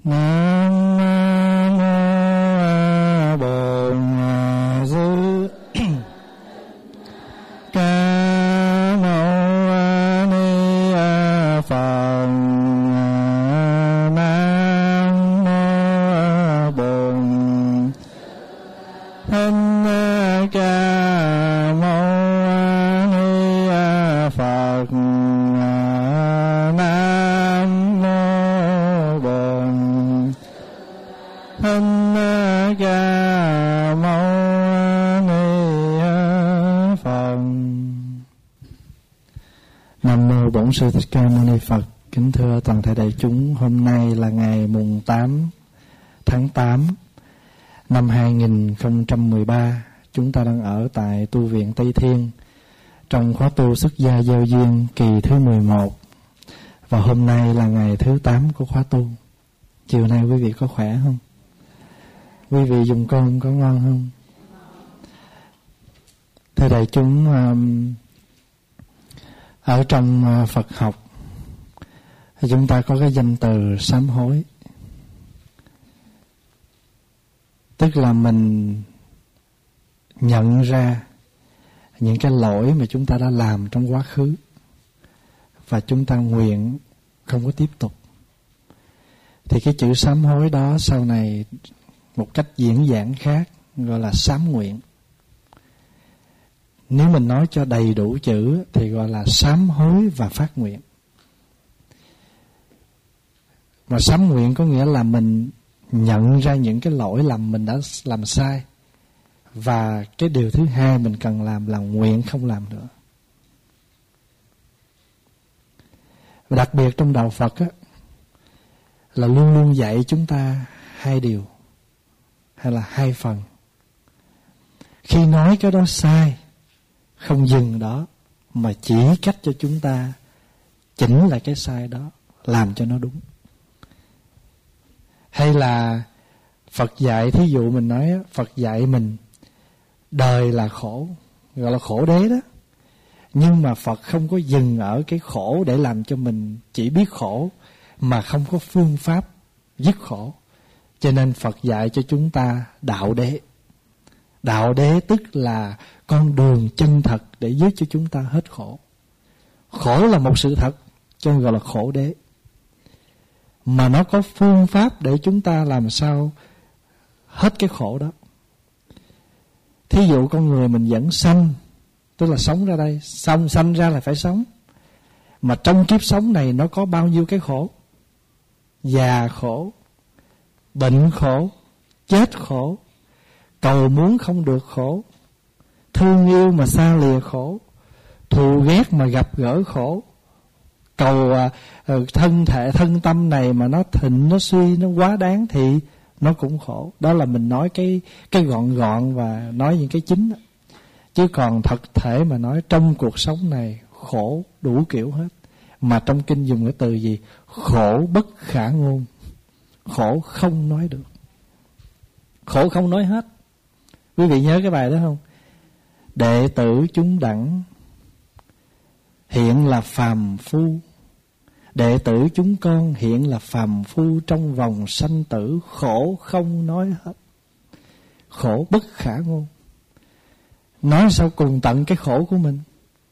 Nam mô Bổn Sư Ca Mâu Ni Phật. Nam mô Bổn Thích Ca Mâu Ni Phật. Nam mô Bổn Thích Ca Mâu Ni Phật. Nam mô Bổn Sư Thích Ca Mâu Ni Phật. Kính thưa toàn thể đại chúng, hôm nay là ngày mùng 8 tháng 8 năm 2013. Chúng ta đang ở tại tu viện Tây Thiên trong khóa tu xuất gia giao duyên kỳ thứ 11. Và hôm nay là ngày thứ 8 của khóa tu. Chiều nay quý vị có khỏe không? Quý vị dùng cơm có ngon không? Thưa đại chúng, ở trong Phật học thì chúng ta có cái danh từ sám hối. Tức là mình nhận ra những cái lỗi mà chúng ta đã làm trong quá khứ và chúng ta nguyện không có tiếp tục. Thì cái chữ sám hối đó sau này một cách diễn giảng khác gọi là sám nguyện. Nếu mình nói cho đầy đủ chữ thì gọi là sám hối và phát nguyện. Và sám nguyện có nghĩa là mình nhận ra những cái lỗi lầm mình đã làm sai. Và cái điều thứ hai mình cần làm là nguyện không làm nữa. Và đặc biệt trong đạo Phật á, là luôn luôn dạy chúng ta hai điều hay là hai phần. Khi nói cái đó sai, không dừng đó mà chỉ cách cho chúng ta chỉnh lại cái sai đó, làm cho nó đúng. Hay là Phật dạy, thí dụ mình nói Phật dạy mình đời là khổ, gọi là khổ đế đó. Nhưng mà Phật không có dừng ở cái khổ để làm cho mình chỉ biết khổ mà không có phương pháp dứt khổ. Cho nên Phật dạy cho chúng ta đạo đế. Đạo đế tức là con đường chân thật để giúp cho chúng ta hết khổ. Khổ là một sự thật, cho nên gọi là khổ đế. Mà nó có phương pháp để chúng ta làm sao hết cái khổ đó. Thí dụ con người mình vẫn sanh, tức là sống ra đây, sanh ra là phải sống. Mà trong kiếp sống này nó có bao nhiêu cái khổ? Già khổ, bệnh khổ, chết khổ, cầu muốn không được khổ, thương yêu mà xa lìa khổ, thù ghét mà gặp gỡ khổ, cầu thân thể thân tâm này mà nó thịnh nó suy nó quá đáng thì nó cũng khổ. Đó là mình nói cái gọn và nói những cái chính đó. Chứ còn thật thể mà nói trong cuộc sống này khổ đủ kiểu hết. Mà trong kinh dùng cái từ gì? Khổ bất khả ngôn. Khổ không nói được, khổ không nói hết. Quý vị nhớ cái bài đó không? Đệ tử chúng đẳng hiện là phàm phu, đệ tử chúng con hiện là phàm phu trong vòng sanh tử, khổ không nói hết. Khổ bất khả ngôn. Nói sao cùng tận cái khổ của mình.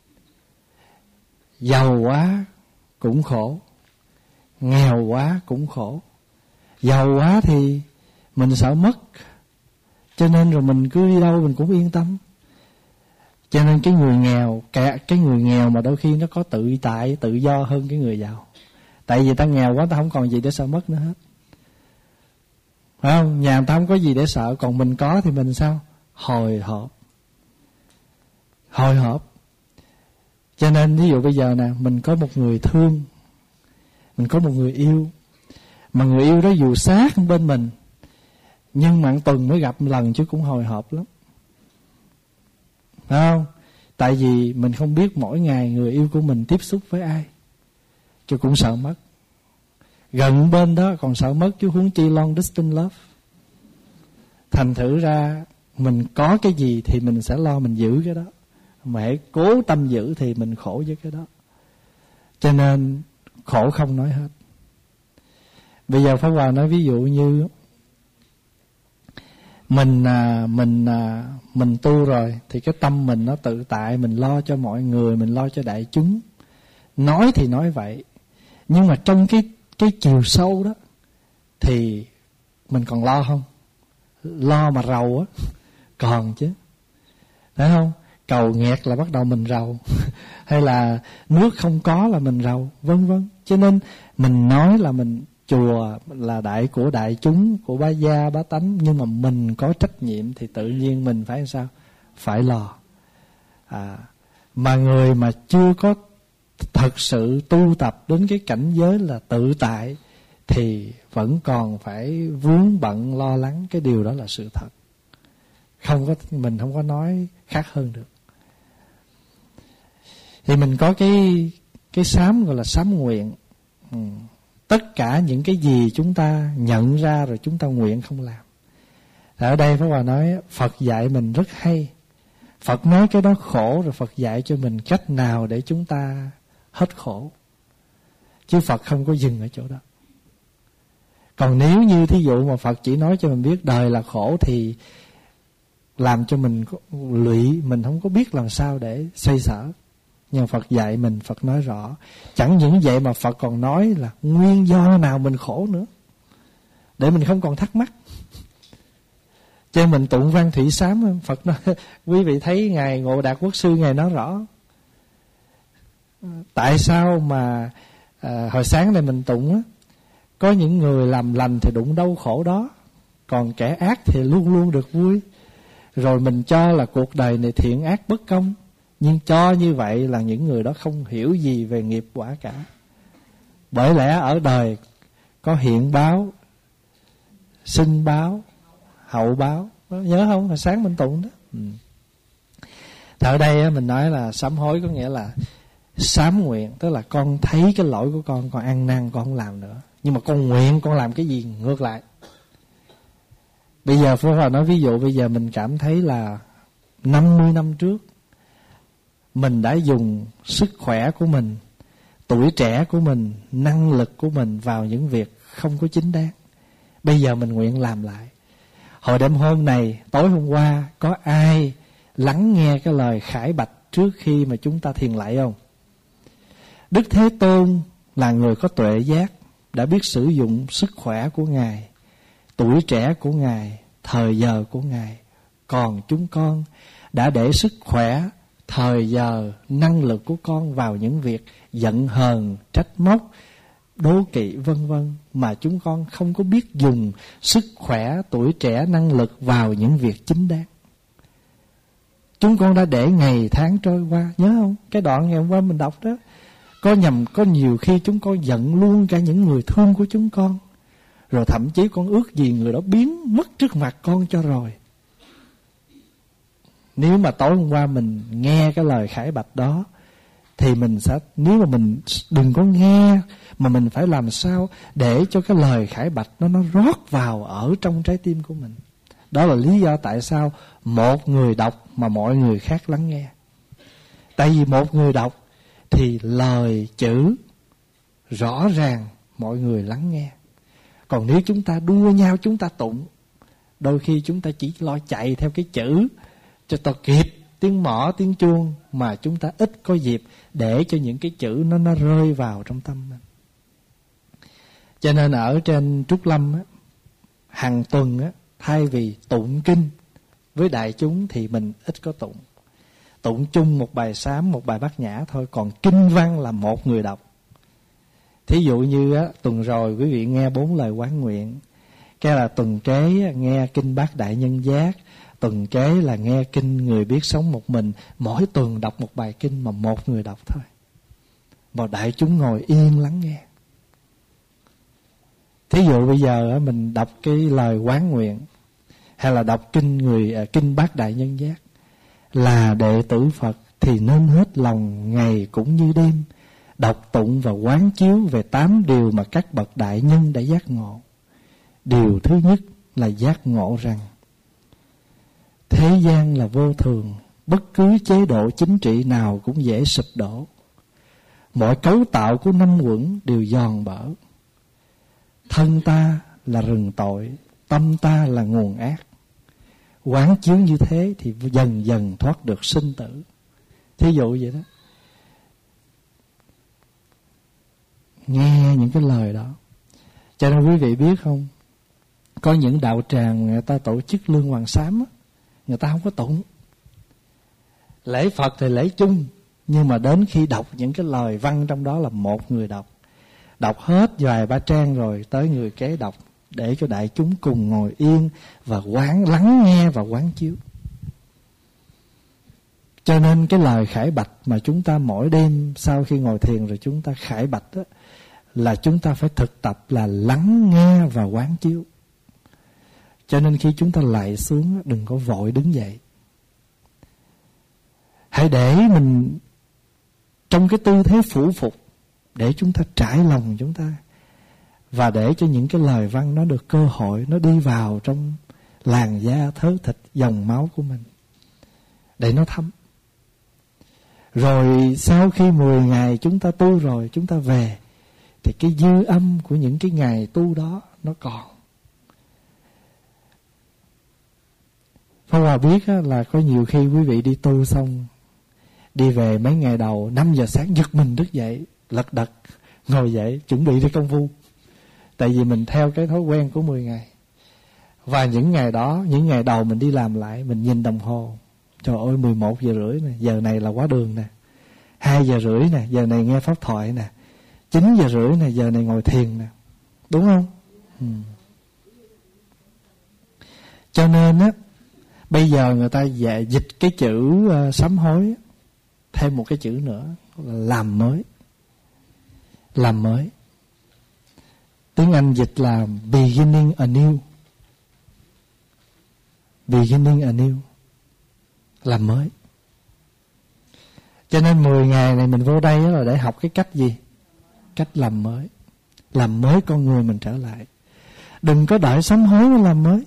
Giàu quá cũng khổ, nghèo quá cũng khổ. Giàu quá thì mình sợ mất, cho nên rồi mình cứ đi đâu mình cũng yên tâm. Cho nên cái người nghèo mà đôi khi nó có tự tại, tự do hơn cái người giàu. Tại vì ta nghèo quá, ta không còn gì để sợ mất nữa hết. Phải không? Nhà ta không có gì để sợ, còn mình có thì mình sao? Hồi hộp. Cho nên ví dụ bây giờ nè, mình có một người thương, mình có một người yêu, mà người yêu đó dù sát bên mình, nhưng mà tuần mới gặp một lần chứ cũng hồi hộp lắm. Phải không? Tại vì mình không biết mỗi ngày người yêu của mình tiếp xúc với ai, chứ cũng sợ mất. Gần bên đó còn sợ mất chứ huống chi long distance love. Thành thử ra mình có cái gì thì mình sẽ lo mình giữ cái đó, mà hãy cố tâm giữ thì mình khổ với cái đó. Cho nên khổ không nói hết. Bây giờ Pháp Hòa nói ví dụ như mình tu rồi thì cái tâm mình nó tự tại, mình lo cho mọi người, mình lo cho đại chúng. Nói thì nói vậy, nhưng mà trong cái chiều sâu đó thì mình còn lo không? Lo mà rầu á, còn chứ, thấy không? Cầu nghẹt là bắt đầu mình rầu hay là nước không có là mình rầu, vân vân. Cho nên mình nói là mình chùa là đại của đại chúng, của bá gia bá tánh, nhưng mà mình có trách nhiệm thì tự nhiên mình phải làm sao? Phải lo. Mà người mà chưa có thật sự tu tập đến cái cảnh giới là tự tại thì vẫn còn phải vướng bận lo lắng. Cái điều đó là sự thật, mình không có nói khác hơn được. Thì mình có cái sám gọi là sám nguyện. Tất cả những cái gì chúng ta nhận ra rồi chúng ta nguyện không làm. Ở đây Pháp Hòa nói Phật dạy mình rất hay. Phật nói cái đó khổ rồi Phật dạy cho mình cách nào để chúng ta hết khổ. Chứ Phật không có dừng ở chỗ đó. Còn nếu như thí dụ mà Phật chỉ nói cho mình biết đời là khổ thì làm cho mình lụy, mình không có biết làm sao để xoay sở. Nhưng Phật dạy mình, Phật nói rõ. Chẳng những vậy mà Phật còn nói là nguyên do nào mình khổ nữa, để mình không còn thắc mắc. Cho nên mình tụng văn thủy sám, Phật nói, quý vị thấy Ngài Ngộ Đạt Quốc Sư Ngài nói rõ. Tại sao mà hồi sáng này mình tụng á, có những người làm lành thì đụng đau khổ đó, còn kẻ ác thì luôn luôn được vui. Rồi mình cho là cuộc đời này thiện ác bất công, nhưng cho như vậy là những người đó không hiểu gì về nghiệp quả cả. Bởi lẽ ở đời có hiện báo, sinh báo, hậu báo. Nhớ không? Hồi sáng mình tụng đó. Thì ở đây mình nói là sám hối có nghĩa là sám nguyện, tức là con thấy cái lỗi của con ăn năn, con không làm nữa. Nhưng mà con nguyện con làm cái gì ngược lại. Bây giờ Pháp Hòa nói ví dụ, bây giờ mình cảm thấy là 50 năm trước mình đã dùng sức khỏe của mình, tuổi trẻ của mình, năng lực của mình vào những việc không có chính đáng. Bây giờ mình nguyện làm lại. Hồi đêm hôm này, tối hôm qua, có ai lắng nghe cái lời khải bạch trước khi mà chúng ta thiền lạy không? Đức Thế Tôn là người có tuệ giác, đã biết sử dụng sức khỏe của Ngài, tuổi trẻ của Ngài, thời giờ của Ngài. Còn chúng con đã để sức khỏe, thời giờ, năng lực của con vào những việc giận hờn, trách móc, đố kỵ vân vân, mà chúng con không có biết dùng sức khỏe, tuổi trẻ, năng lực vào những việc chính đáng. Chúng con đã để ngày tháng trôi qua. Nhớ không? Cái đoạn ngày hôm qua mình đọc đó, có nhiều khi chúng con giận luôn cả những người thương của chúng con, rồi thậm chí con ước gì người đó biến mất trước mặt con cho rồi. Nếu mà tối hôm qua mình nghe cái lời khải bạch đó thì mình sẽ, nếu mà mình đừng có nghe, mà mình phải làm sao để cho cái lời khải bạch nó rót vào ở trong trái tim của mình. Đó là lý do tại sao một người đọc mà mọi người khác lắng nghe. Tại vì một người đọc thì lời chữ rõ ràng mọi người lắng nghe. Còn nếu chúng ta đua nhau chúng ta tụng, đôi khi chúng ta chỉ lo chạy theo cái chữ cho ta kịp tiếng mõ tiếng chuông, mà chúng ta ít có dịp để cho những cái chữ nó rơi vào trong tâm mình. Cho nên ở trên Trúc Lâm á, hàng tuần á, thay vì tụng kinh với đại chúng thì mình ít có tụng. Tụng chung một bài sám, một bài bát nhã thôi. Còn kinh văn là một người đọc. Thí dụ như á, tuần rồi quý vị nghe 4 lời quán nguyện, cái là tuần kế nghe kinh Bát Đại Nhân Giác, tuần kế là nghe kinh Người Biết Sống Một Mình. Mỗi tuần đọc một bài kinh mà một người đọc thôi, mà đại chúng ngồi yên lắng nghe. Thí dụ bây giờ mình đọc cái lời quán nguyện, hay là đọc kinh Bát Đại Nhân Giác, là đệ tử Phật thì nên hết lòng ngày cũng như đêm đọc tụng và quán chiếu về 8 điều mà các bậc đại nhân đã giác ngộ. Điều thứ nhất là giác ngộ rằng thế gian là vô thường, bất cứ chế độ chính trị nào cũng dễ sụp đổ. Mọi cấu tạo của năm uẩn đều giòn bở. thân ta là rừng tội, tâm ta là nguồn ác. Quán chiếu như thế thì dần dần thoát được sinh tử. Thí dụ vậy đó. Nghe những cái lời đó. Cho nên quý vị biết không, có những đạo tràng người ta tổ chức lương hoàng sám á, người ta không có tụng. Lễ Phật thì lễ chung, nhưng mà đến khi đọc những cái lời văn trong đó là một người đọc hết vài ba trang rồi tới người kế đọc, để cho đại chúng cùng ngồi yên và lắng nghe và quán chiếu. Cho nên cái lời khải bạch mà chúng ta mỗi đêm sau khi ngồi thiền rồi chúng ta khải bạch đó, là chúng ta phải thực tập là lắng nghe và quán chiếu. Cho nên khi chúng ta lạy xuống, đừng có vội đứng dậy. Hãy để mình trong cái tư thế phủ phục, để chúng ta trải lòng chúng ta, và để cho những cái lời văn nó được cơ hội, nó đi vào trong làn da, thớ thịt, dòng máu của mình, để nó thấm. Rồi sau khi 10 ngày chúng ta tu rồi, chúng ta về, thì cái dư âm của những cái ngày tu đó nó còn. Pháp Hòa biết là có nhiều khi quý vị đi tu xong, đi về mấy ngày đầu 5 giờ sáng giật mình thức dậy, lật đật ngồi dậy chuẩn bị đi công phu. Tại vì mình theo cái thói quen của 10 ngày. Và những ngày đó, những ngày đầu mình đi làm lại, mình nhìn đồng hồ, trời ơi 11 giờ rưỡi nè, giờ này là quá đường nè. 2 giờ rưỡi nè, giờ này nghe pháp thoại nè. 9 giờ rưỡi nè, giờ này ngồi thiền nè. Đúng không? Cho nên á, bây giờ người ta dịch cái chữ sám hối thêm một cái chữ nữa là làm mới. Làm mới. Tiếng Anh dịch là beginning anew. Beginning anew. Làm mới. Cho nên 10 ngày này mình vô đây là để học cái cách gì? Cách làm mới. Làm mới con người mình trở lại. Đừng có đợi sám hối mới làm mới.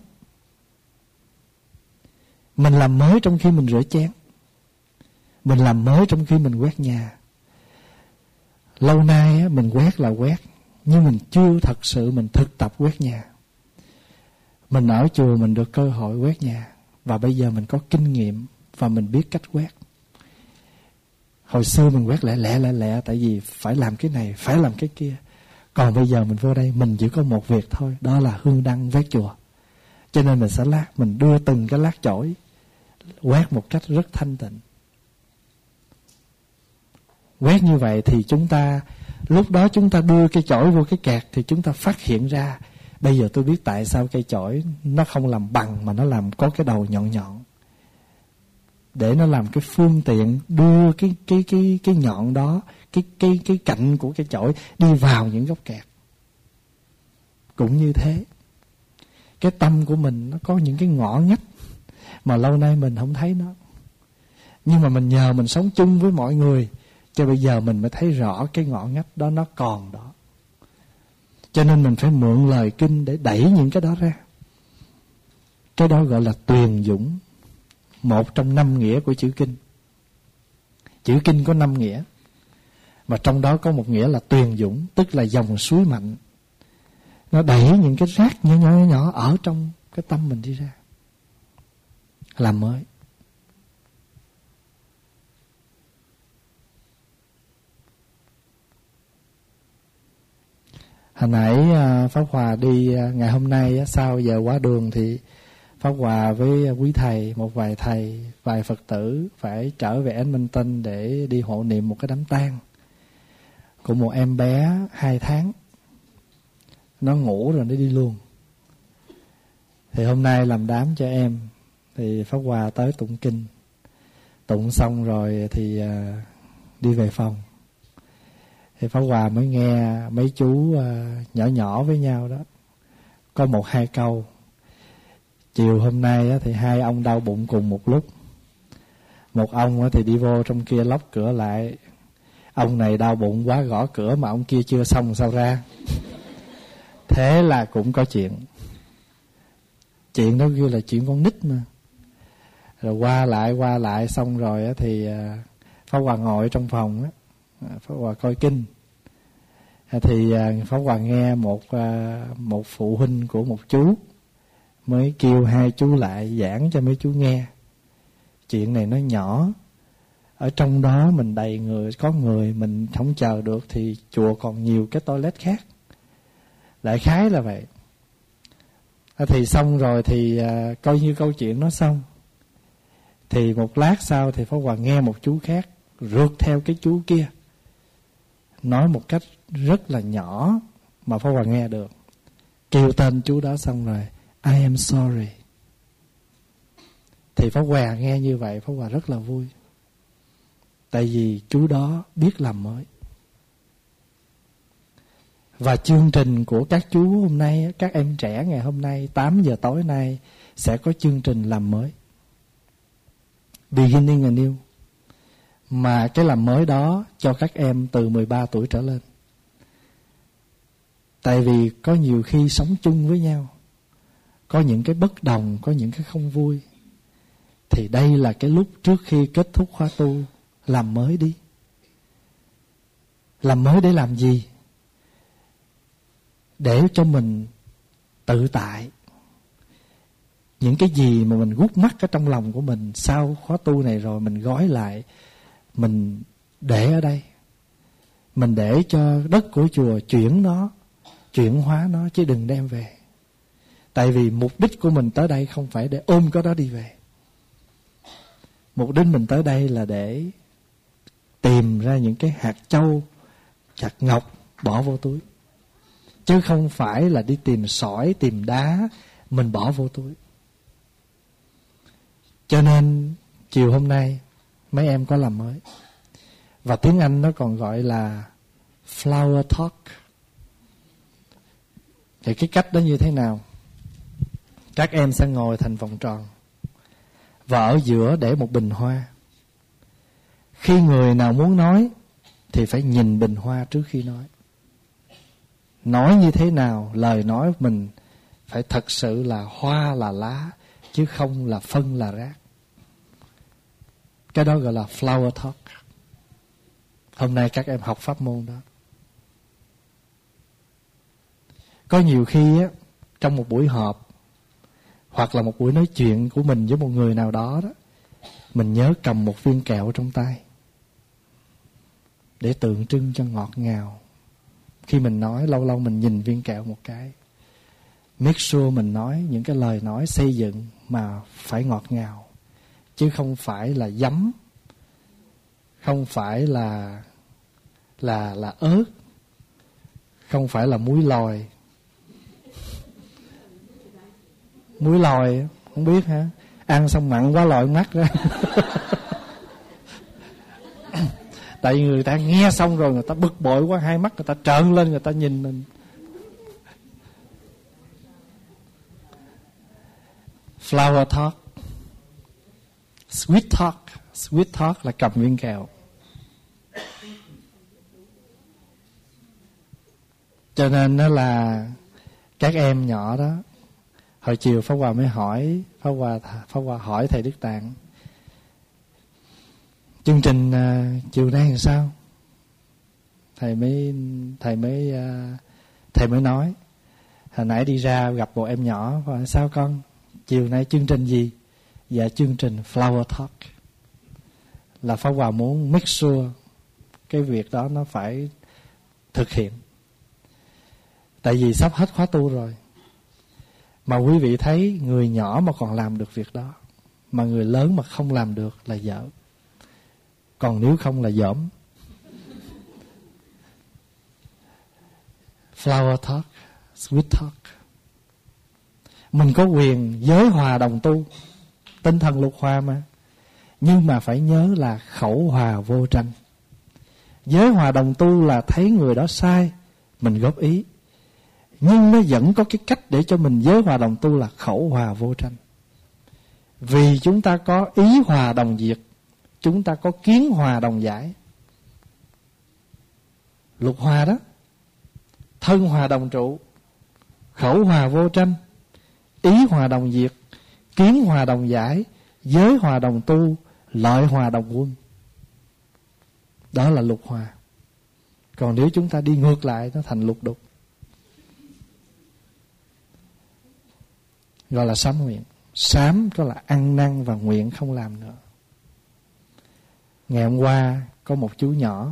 Mình làm mới trong khi mình rửa chén. Mình làm mới trong khi mình quét nhà. Lâu nay mình quét là quét, nhưng mình chưa thật sự mình thực tập quét nhà. Mình ở chùa mình được cơ hội quét nhà, và bây giờ mình có kinh nghiệm và mình biết cách quét. Hồi xưa mình quét lẹ, tại vì phải làm cái này, phải làm cái kia. Còn bây giờ mình vô đây, mình chỉ có một việc thôi, đó là hương đăng vét chùa. Cho nên mình sẽ mình đưa từng cái lát chổi, quét một cách rất thanh tịnh. Quét như vậy thì chúng ta, lúc đó chúng ta đưa cái chổi vô cái kẹt, thì chúng ta phát hiện ra, bây giờ tôi biết tại sao cây chổi nó không làm bằng mà nó làm có cái đầu nhọn nhọn, để nó làm cái phương tiện đưa cái nhọn đó, cái cạnh của cái chổi đi vào những góc kẹt. Cũng như thế, cái tâm của mình nó có những cái ngõ ngách mà lâu nay mình không thấy nó, nhưng mà mình nhờ mình sống chung với mọi người, cho bây giờ mình mới thấy rõ cái ngõ ngách đó nó còn đó. Cho nên mình phải mượn lời kinh để đẩy những cái đó ra. Cái đó gọi là tuyền dũng, một trong 5 nghĩa của chữ kinh. Chữ kinh có 5 nghĩa, mà trong đó có một nghĩa là tuyền dũng, tức là dòng suối mạnh. Nó đẩy những cái rác nhỏ ở trong cái tâm mình đi ra, làm mới. Hồi nãy Pháp Hòa đi ngày hôm nay sau giờ quá đường thì Pháp Hòa với quý thầy, một vài thầy, vài Phật tử phải trở về Edmonton để đi hộ niệm một cái đám tang của một em bé 2 tháng. Nó ngủ rồi nó đi luôn. Thì hôm nay làm đám cho em, thì Pháp Hòa tới tụng kinh. Tụng xong rồi thì đi về phòng. Thì Pháp Hòa mới nghe mấy chú nhỏ với nhau đó, có 1-2 câu. Chiều hôm nay thì 2 ông đau bụng cùng một lúc. Một ông thì đi vô trong kia lóc cửa lại. Ông này đau bụng quá gõ cửa mà ông kia chưa xong sao ra. Thế là cũng có chuyện. Chuyện đó kêu là chuyện con nít mà. Rồi qua lại xong rồi thì Pháp Hòa ngồi trong phòng á, Pháp Hòa coi kinh. Thì Pháp Hòa nghe một phụ huynh của một chú mới kêu hai chú lại giảng cho mấy chú nghe. Chuyện này nó nhỏ, ở trong đó mình đầy người, có người mình không chờ được thì chùa còn nhiều cái toilet khác. Đại khái là vậy. Thì xong rồi thì coi như câu chuyện nó xong. Thì một lát sau thì Pháp Hòa nghe một chú khác rượt theo cái chú kia, nói một cách rất là nhỏ mà Pháp Hòa nghe được. Kêu tên chú đó xong rồi, I am sorry. Thì Pháp Hòa nghe như vậy, Pháp Hòa rất là vui. Tại vì chú đó biết làm mới. Và chương trình của các chú hôm nay, các em trẻ ngày hôm nay, 8 giờ tối nay sẽ có chương trình làm mới, Beginning anew. Mà cái làm mới đó cho các em từ 13 tuổi trở lên. Tại vì có nhiều khi sống chung với nhau, có những cái bất đồng, có những cái không vui, thì đây là cái lúc trước khi kết thúc khóa tu, làm mới đi. Làm mới để làm gì? Để cho mình tự tại. Những cái gì mà mình gút mắc ở trong lòng của mình sau khóa tu này rồi, mình gói lại, mình để ở đây. Mình để cho đất của chùa chuyển nó, chuyển hóa nó, chứ đừng đem về. Tại vì mục đích của mình tới đây không phải để ôm cái đó đi về. Mục đích mình tới đây là để tìm ra những cái hạt châu, hạt ngọc bỏ vô túi, chứ không phải là đi tìm sỏi, tìm đá mình bỏ vô túi. Cho nên chiều hôm nay mấy em có làm mới. Và tiếng Anh nó còn gọi là flower talk. Thì cái cách đó như thế nào? Các em sẽ ngồi thành vòng tròn, và ở giữa để một bình hoa. Khi người nào muốn nói thì phải nhìn bình hoa trước khi nói. Nói như thế nào? Lời nói mình phải thật sự là hoa là lá, chứ không là phân là rác. Cái đó gọi là flower talk. Hôm nay các em học pháp môn đó. Có nhiều khi á, trong một buổi họp hoặc là một buổi nói chuyện của mình với một người nào đó đó, mình nhớ cầm một viên kẹo trong tay để tượng trưng cho ngọt ngào. Khi mình nói, lâu lâu mình nhìn viên kẹo một cái. Make sure mình nói những cái lời nói xây dựng mà phải ngọt ngào, chứ không phải là giấm, không phải là ớt, không phải là muối lòi. Muối lòi không biết hả? Ăn xong mặn quá lòi mắt ra. Tại vì người ta nghe xong rồi người ta bực bội quá, hai mắt người ta trợn lên, người ta nhìn mình. Flower talk, sweet talk. Sweet talk là cầm viên kẹo. Cho nên đó là các em nhỏ đó, hồi chiều Pháp Hòa mới hỏi, Pháp Hòa hỏi thầy Đức Tạng, chương trình chiều nay làm sao? Thầy mới nói, hồi nãy đi ra gặp một em nhỏ, hỏi sao con, chiều nay chương trình gì? Dạ chương trình Flower Talk. Là Pháp Hòa muốn make sure cái việc đó nó phải thực hiện. Tại vì sắp hết khóa tu rồi. Mà quý vị thấy người nhỏ mà còn làm được việc đó, mà người lớn mà không làm được là dở. Còn nếu không là dởm. Flower talk, sweet talk. Mình có quyền giới hòa đồng tu, tinh thần lục hòa mà. Nhưng mà phải nhớ là khẩu hòa vô tranh. Giới hòa đồng tu là thấy người đó sai, mình góp ý. Nhưng nó vẫn có cái cách để cho mình giới hòa đồng tu là khẩu hòa vô tranh. Vì chúng ta có ý hòa đồng diệt, chúng ta có kiến hòa đồng giải. Lục hòa đó, thân hòa đồng trụ, khẩu hòa vô tranh, ý hòa đồng diệt, kiến hòa đồng giải, giới hòa đồng tu, lợi hòa đồng quân. Đó là lục hòa. Còn nếu chúng ta đi ngược lại, nó thành lục đục. Gọi là sám nguyện. Sám đó là ăn năn và nguyện không làm nữa. Ngày hôm qua có một chú nhỏ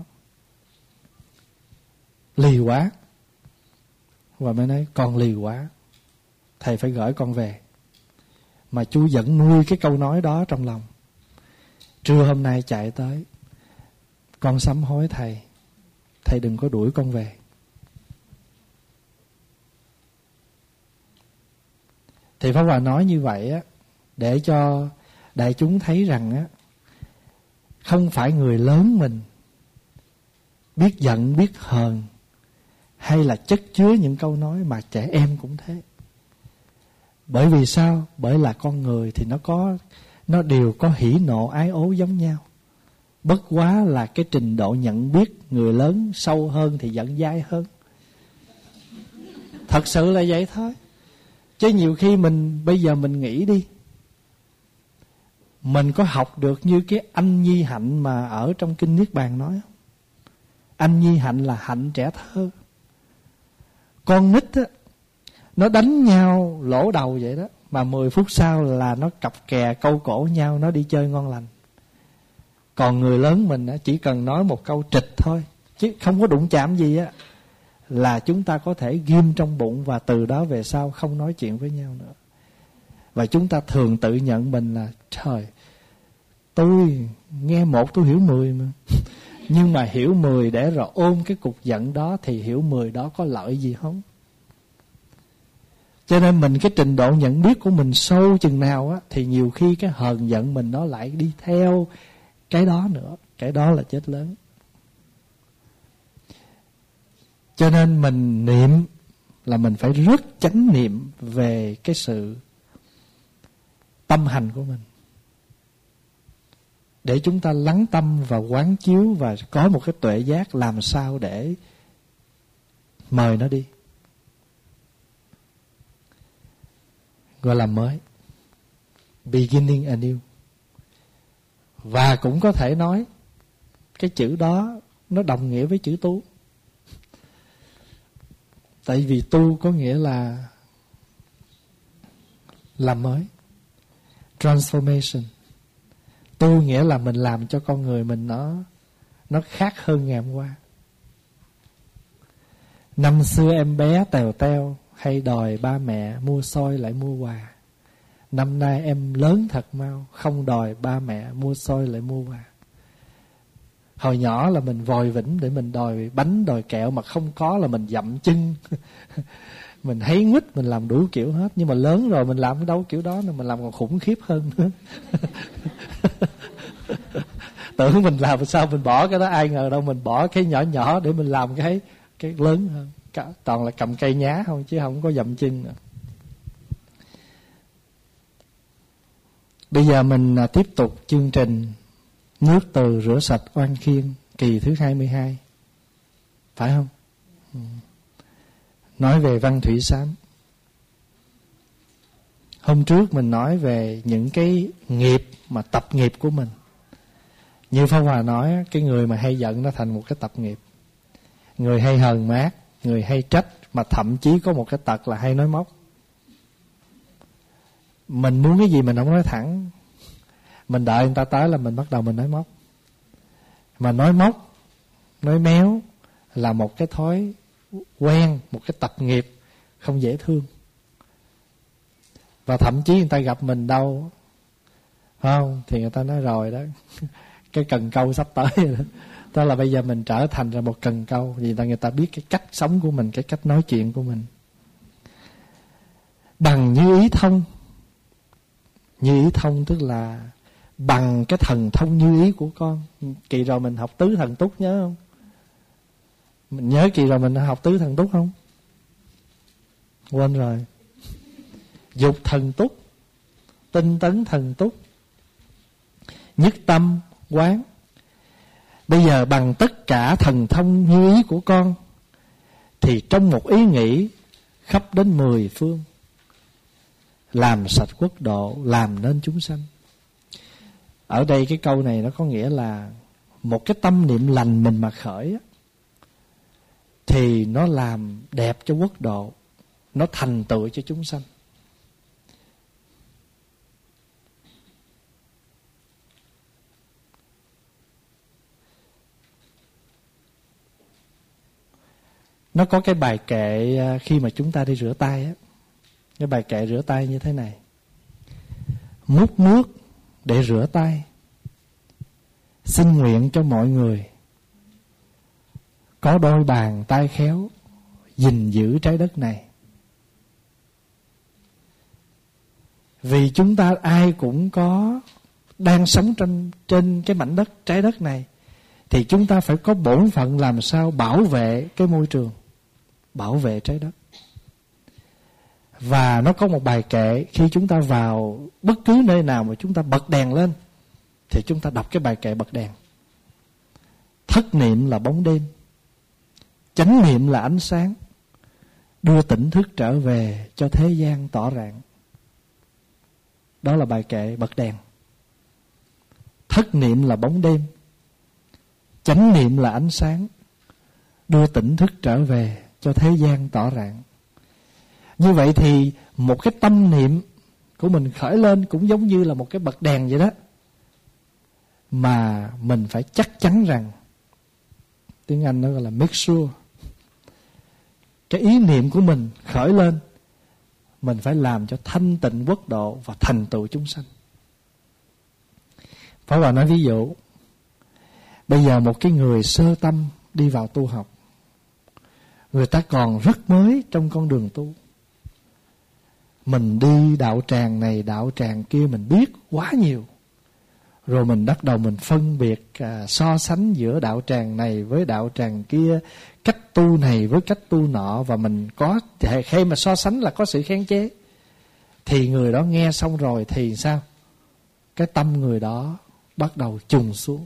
lì quá, và mới nói con lì quá, thầy phải gửi con về. Mà chú vẫn nuôi cái câu nói đó trong lòng. Trưa hôm nay chạy tới, con sám hối thầy, thầy đừng có đuổi con về. Thì Pháp Hòa nói như vậy á, để cho đại chúng thấy rằng á, không phải người lớn mình biết giận, biết hờn, hay là chất chứa những câu nói, mà trẻ em cũng thế. Bởi vì sao? Bởi là con người thì nó đều có hỉ nộ ái ố giống nhau. Bất quá là cái trình độ nhận biết người lớn sâu hơn thì giận dai hơn. Thật sự là vậy thôi. Chứ nhiều khi bây giờ mình nghĩ đi, mình có học được như cái anh Nhi Hạnh mà ở trong Kinh Niết Bàn nói không? Anh Nhi Hạnh là hạnh trẻ thơ. Con nít á, nó đánh nhau lỗ đầu vậy đó, mà 10 phút sau là nó cặp kè câu cổ nhau, nó đi chơi ngon lành. Còn người lớn mình á, chỉ cần nói một câu trịch thôi, chứ không có đụng chạm gì á, là chúng ta có thể ghim trong bụng, và từ đó về sau không nói chuyện với nhau nữa. Và chúng ta thường tự nhận mình là trời, tôi nghe 1 tôi hiểu 10 mà. Nhưng mà hiểu 10 để rồi ôm cái cục giận đó, thì hiểu 10 đó có lợi gì không? Cho nên mình cái trình độ nhận biết của mình sâu chừng nào á, thì nhiều khi cái hờn giận mình nó lại đi theo cái đó nữa. Cái đó là chết lớn. Cho nên mình niệm là mình phải rất chánh niệm về cái sự tâm hành của mình, để chúng ta lắng tâm và quán chiếu, và có một cái tuệ giác làm sao để mời nó đi. Gọi là mới, beginning anew. Và cũng có thể nói cái chữ đó nó đồng nghĩa với chữ tu. Tại vì tu có nghĩa là làm mới, transformation. Tu nghĩa là mình làm cho con người mình nó khác hơn ngày hôm qua. Năm xưa em bé tèo teo, hay đòi ba mẹ mua xôi lại mua quà. Năm nay em lớn thật mau, không đòi ba mẹ mua xôi lại mua quà. Hồi nhỏ là mình vòi vĩnh để mình đòi bánh, đòi kẹo, mà không có là mình dậm chân. Mình thấy nguýt, mình làm đủ kiểu hết. Nhưng mà lớn rồi mình làm cái đâu kiểu đó, mình làm còn khủng khiếp hơn nữa. Tưởng mình làm sao mình bỏ cái đó, ai ngờ đâu mình bỏ cái nhỏ nhỏ để mình làm cái lớn hơn. Toàn là cầm cây nhá không, chứ không có dậm chân nữa. Bây giờ mình tiếp tục chương trình nước từ rửa sạch oan khiên kỳ thứ 22. Phải không? Nói về văn thủy sám. Hôm trước mình nói về những cái nghiệp mà tập nghiệp của mình. Như Pháp Hòa nói, cái người mà hay giận nó thành một cái tập nghiệp. Người hay hờn mát, người hay trách, mà thậm chí có một cái tật là hay nói móc. Mình muốn cái gì mình không nói thẳng, mình đợi người ta tới là mình bắt đầu mình nói móc. Mà nói móc, nói méo là một cái thói quen, một cái tập nghiệp không dễ thương. Và thậm chí người ta gặp mình đâu, không, thì người ta nói rồi đó, cái cần câu sắp tới rồi đó. Đó là bây giờ mình trở thành ra một cần câu, vì người ta biết cái cách sống của mình, cái cách nói chuyện của mình. Bằng như ý thông. Như ý thông tức là bằng cái thần thông như ý của con. Kỳ rồi mình học tứ thần túc nhớ không? Mình nhớ kỳ rồi mình đã học tứ thần túc không? Quên rồi. Dục thần túc, tinh tấn thần túc, nhất tâm quán. Bây giờ bằng tất cả thần thông như ý của con, thì trong một ý nghĩ khắp đến 10 phương, làm sạch quốc độ, làm nên chúng sanh. Ở đây cái câu này nó có nghĩa là một cái tâm niệm lành mình mà khởi á, thì nó làm đẹp cho quốc độ, nó thành tựu cho chúng sanh. Nó có cái bài kệ khi mà chúng ta đi rửa tay á, cái bài kệ rửa tay như thế này: múc nước để rửa tay, xin nguyện cho mọi người có đôi bàn tay khéo gìn giữ trái đất này. Vì chúng ta ai cũng đang sống trên cái mảnh đất, trái đất này, thì chúng ta phải có bổn phận làm sao bảo vệ cái môi trường, bảo vệ trái đất. Và nó có một bài kệ, khi chúng ta vào bất cứ nơi nào mà chúng ta bật đèn lên thì chúng ta đọc cái bài kệ bật đèn: thất niệm là bóng đêm, chánh niệm là ánh sáng, đưa tỉnh thức trở về cho thế gian tỏ rạng. Đó là bài kệ bật đèn. Thất niệm là bóng đêm, chánh niệm là ánh sáng, đưa tỉnh thức trở về cho thế gian tỏ rạng. Như vậy thì một cái tâm niệm của mình khởi lên cũng giống như là một cái bật đèn vậy đó. Mà mình phải chắc chắn rằng, tiếng Anh nó gọi là make sure, cái ý niệm của mình khởi lên, mình phải làm cho thanh tịnh quốc độ và thành tựu chúng sanh. Pháp Hòa nói ví dụ, bây giờ một cái người sơ tâm đi vào tu học, người ta còn rất mới trong con đường tu. Mình đi đạo tràng này đạo tràng kia, mình biết quá nhiều. Rồi mình bắt đầu mình phân biệt, so sánh giữa đạo tràng này với đạo tràng kia, cách tu này với cách tu nọ. Và mình có, khi mà so sánh là có sự khen chế. Thì người đó nghe xong rồi thì sao? Cái tâm người đó bắt đầu trùng xuống.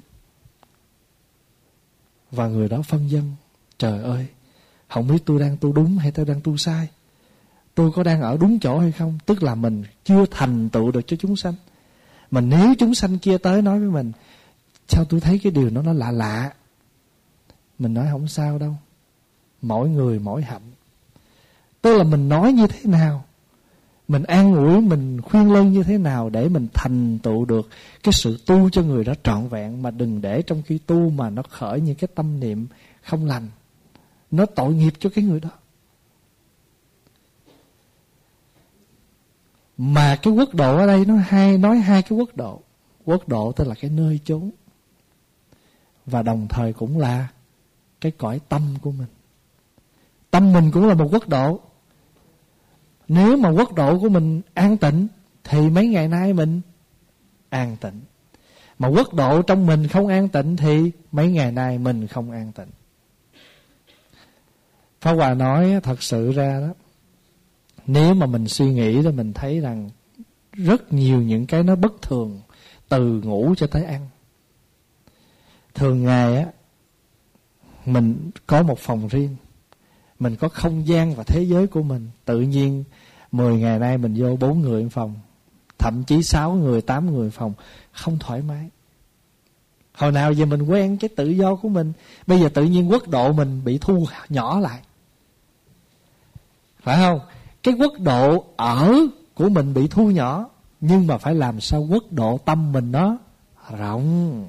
Và người đó phân vân: trời ơi, không biết tôi đang tu đúng hay tôi đang tu sai, tôi có đang ở đúng chỗ hay không. Tức là mình chưa thành tựu được cho chúng sanh. Mà nếu chúng sanh kia tới nói với mình: sao tôi thấy cái điều nó lạ lạ, mình nói không sao đâu, mỗi người mỗi hạnh. Tức là mình nói như thế nào, mình an ủi, mình khuyên lơn như thế nào để mình thành tựu được cái sự tu cho người đó trọn vẹn. Mà đừng để trong khi tu mà nó khởi những cái tâm niệm không lành, nó tội nghiệp cho cái người đó. Mà cái quốc độ ở đây nói hai cái quốc độ. Quốc độ tức là cái nơi chốn, và đồng thời cũng là cái cõi tâm của mình. Tâm mình cũng là một quốc độ. Nếu mà quốc độ của mình an tịnh thì mấy ngày nay mình an tịnh. Mà quốc độ trong mình không an tịnh thì mấy ngày nay mình không an tịnh. Pháp Hòa nói thật sự ra đó, nếu mà mình suy nghĩ thì mình thấy rằng rất nhiều những cái nó bất thường, từ ngủ cho tới ăn. Thường ngày á, mình có một phòng riêng, mình có không gian và thế giới của mình. Tự nhiên 10 ngày nay mình vô 4 người trong phòng, thậm chí 6 người, 8 người phòng, không thoải mái. Hồi nào giờ mình quen cái tự do của mình, bây giờ tự nhiên quốc độ mình bị thu nhỏ lại, phải không? Cái quốc độ ở của mình bị thu nhỏ, nhưng mà phải làm sao quốc độ tâm mình nó rộng.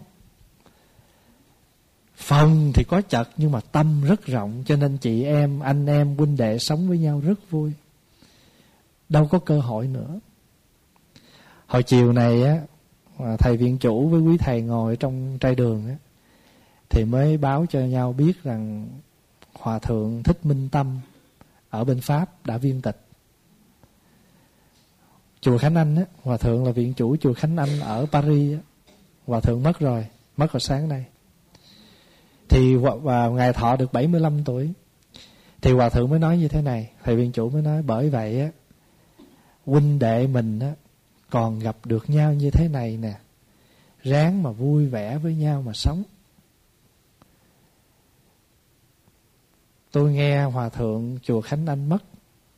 Phòng thì có chật nhưng mà tâm rất rộng, cho nên chị em, anh em, huynh đệ sống với nhau rất vui. Đâu có cơ hội nữa. Hồi chiều này á, thầy viện chủ với quý thầy ngồi trong trai đường á, thì mới báo cho nhau biết rằng Hòa thượng Thích Minh Tâm ở bên Pháp đã viên tịch. Chùa Khánh Anh á, Hòa thượng là viện chủ chùa Khánh Anh ở Paris á, Hòa thượng mất rồi sáng nay. Thì và ngài thọ được 75 tuổi. Thì Hòa thượng mới nói như thế này, thầy viện chủ mới nói: bởi vậy á, huynh đệ mình á, còn gặp được nhau như thế này nè, ráng mà vui vẻ với nhau mà sống. Tôi nghe Hòa thượng chùa Khánh Anh mất,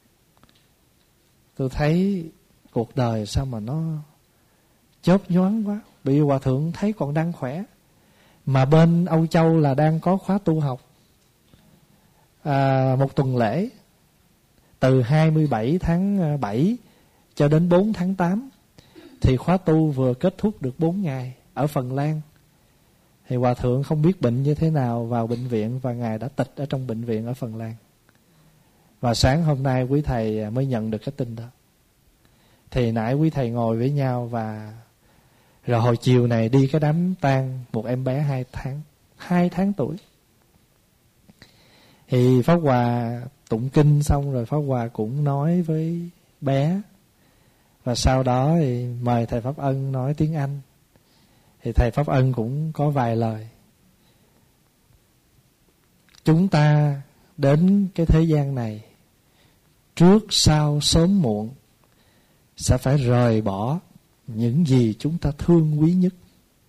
tôi thấy cuộc đời sao mà nó chớp nhoáng quá. Bị Hòa thượng thấy còn đang khỏe, mà bên Âu Châu là đang có khóa tu học, một tuần lễ, từ 27 tháng 7 cho đến 4 tháng 8, thì khóa tu vừa kết thúc được 4 ngày ở Phần Lan. Thì Hòa Thượng không biết bệnh như thế nào vào bệnh viện, và Ngài đã tịch ở trong bệnh viện ở Phần Lan. Và sáng hôm nay quý thầy mới nhận được cái tin đó. Thì nãy quý thầy ngồi với nhau, và rồi hồi chiều này đi cái đám tang một em bé 2 tháng tuổi. Thì Pháp Hòa tụng kinh xong rồi Pháp Hòa cũng nói với bé, và sau đó thì mời thầy Pháp Ân nói tiếng Anh. Thì thầy Pháp Ân cũng có vài lời. Chúng ta đến cái thế gian này, trước sau sớm muộn sẽ phải rời bỏ những gì chúng ta thương quý nhất.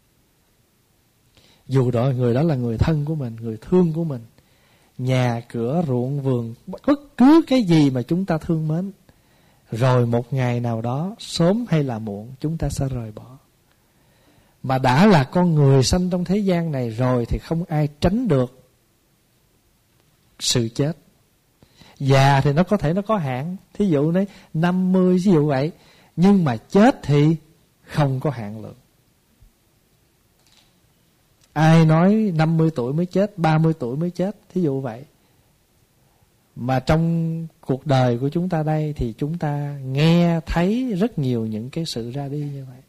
Dù đó người đó là người thân của mình, người thương của mình, nhà cửa ruộng vườn, bất cứ cái gì mà chúng ta thương mến, rồi một ngày nào đó, sớm hay là muộn, chúng ta sẽ rời bỏ. Mà đã là con người sanh trong thế gian này rồi thì không ai tránh được sự chết. Già thì nó có thể nó có hạn, thí dụ đấy 50 ví dụ vậy, nhưng mà chết thì không có hạn lượng. Ai nói 50 tuổi mới chết, 30 tuổi mới chết, thí dụ vậy. Mà trong cuộc đời của chúng ta đây thì chúng ta nghe thấy rất nhiều những cái sự ra đi như vậy.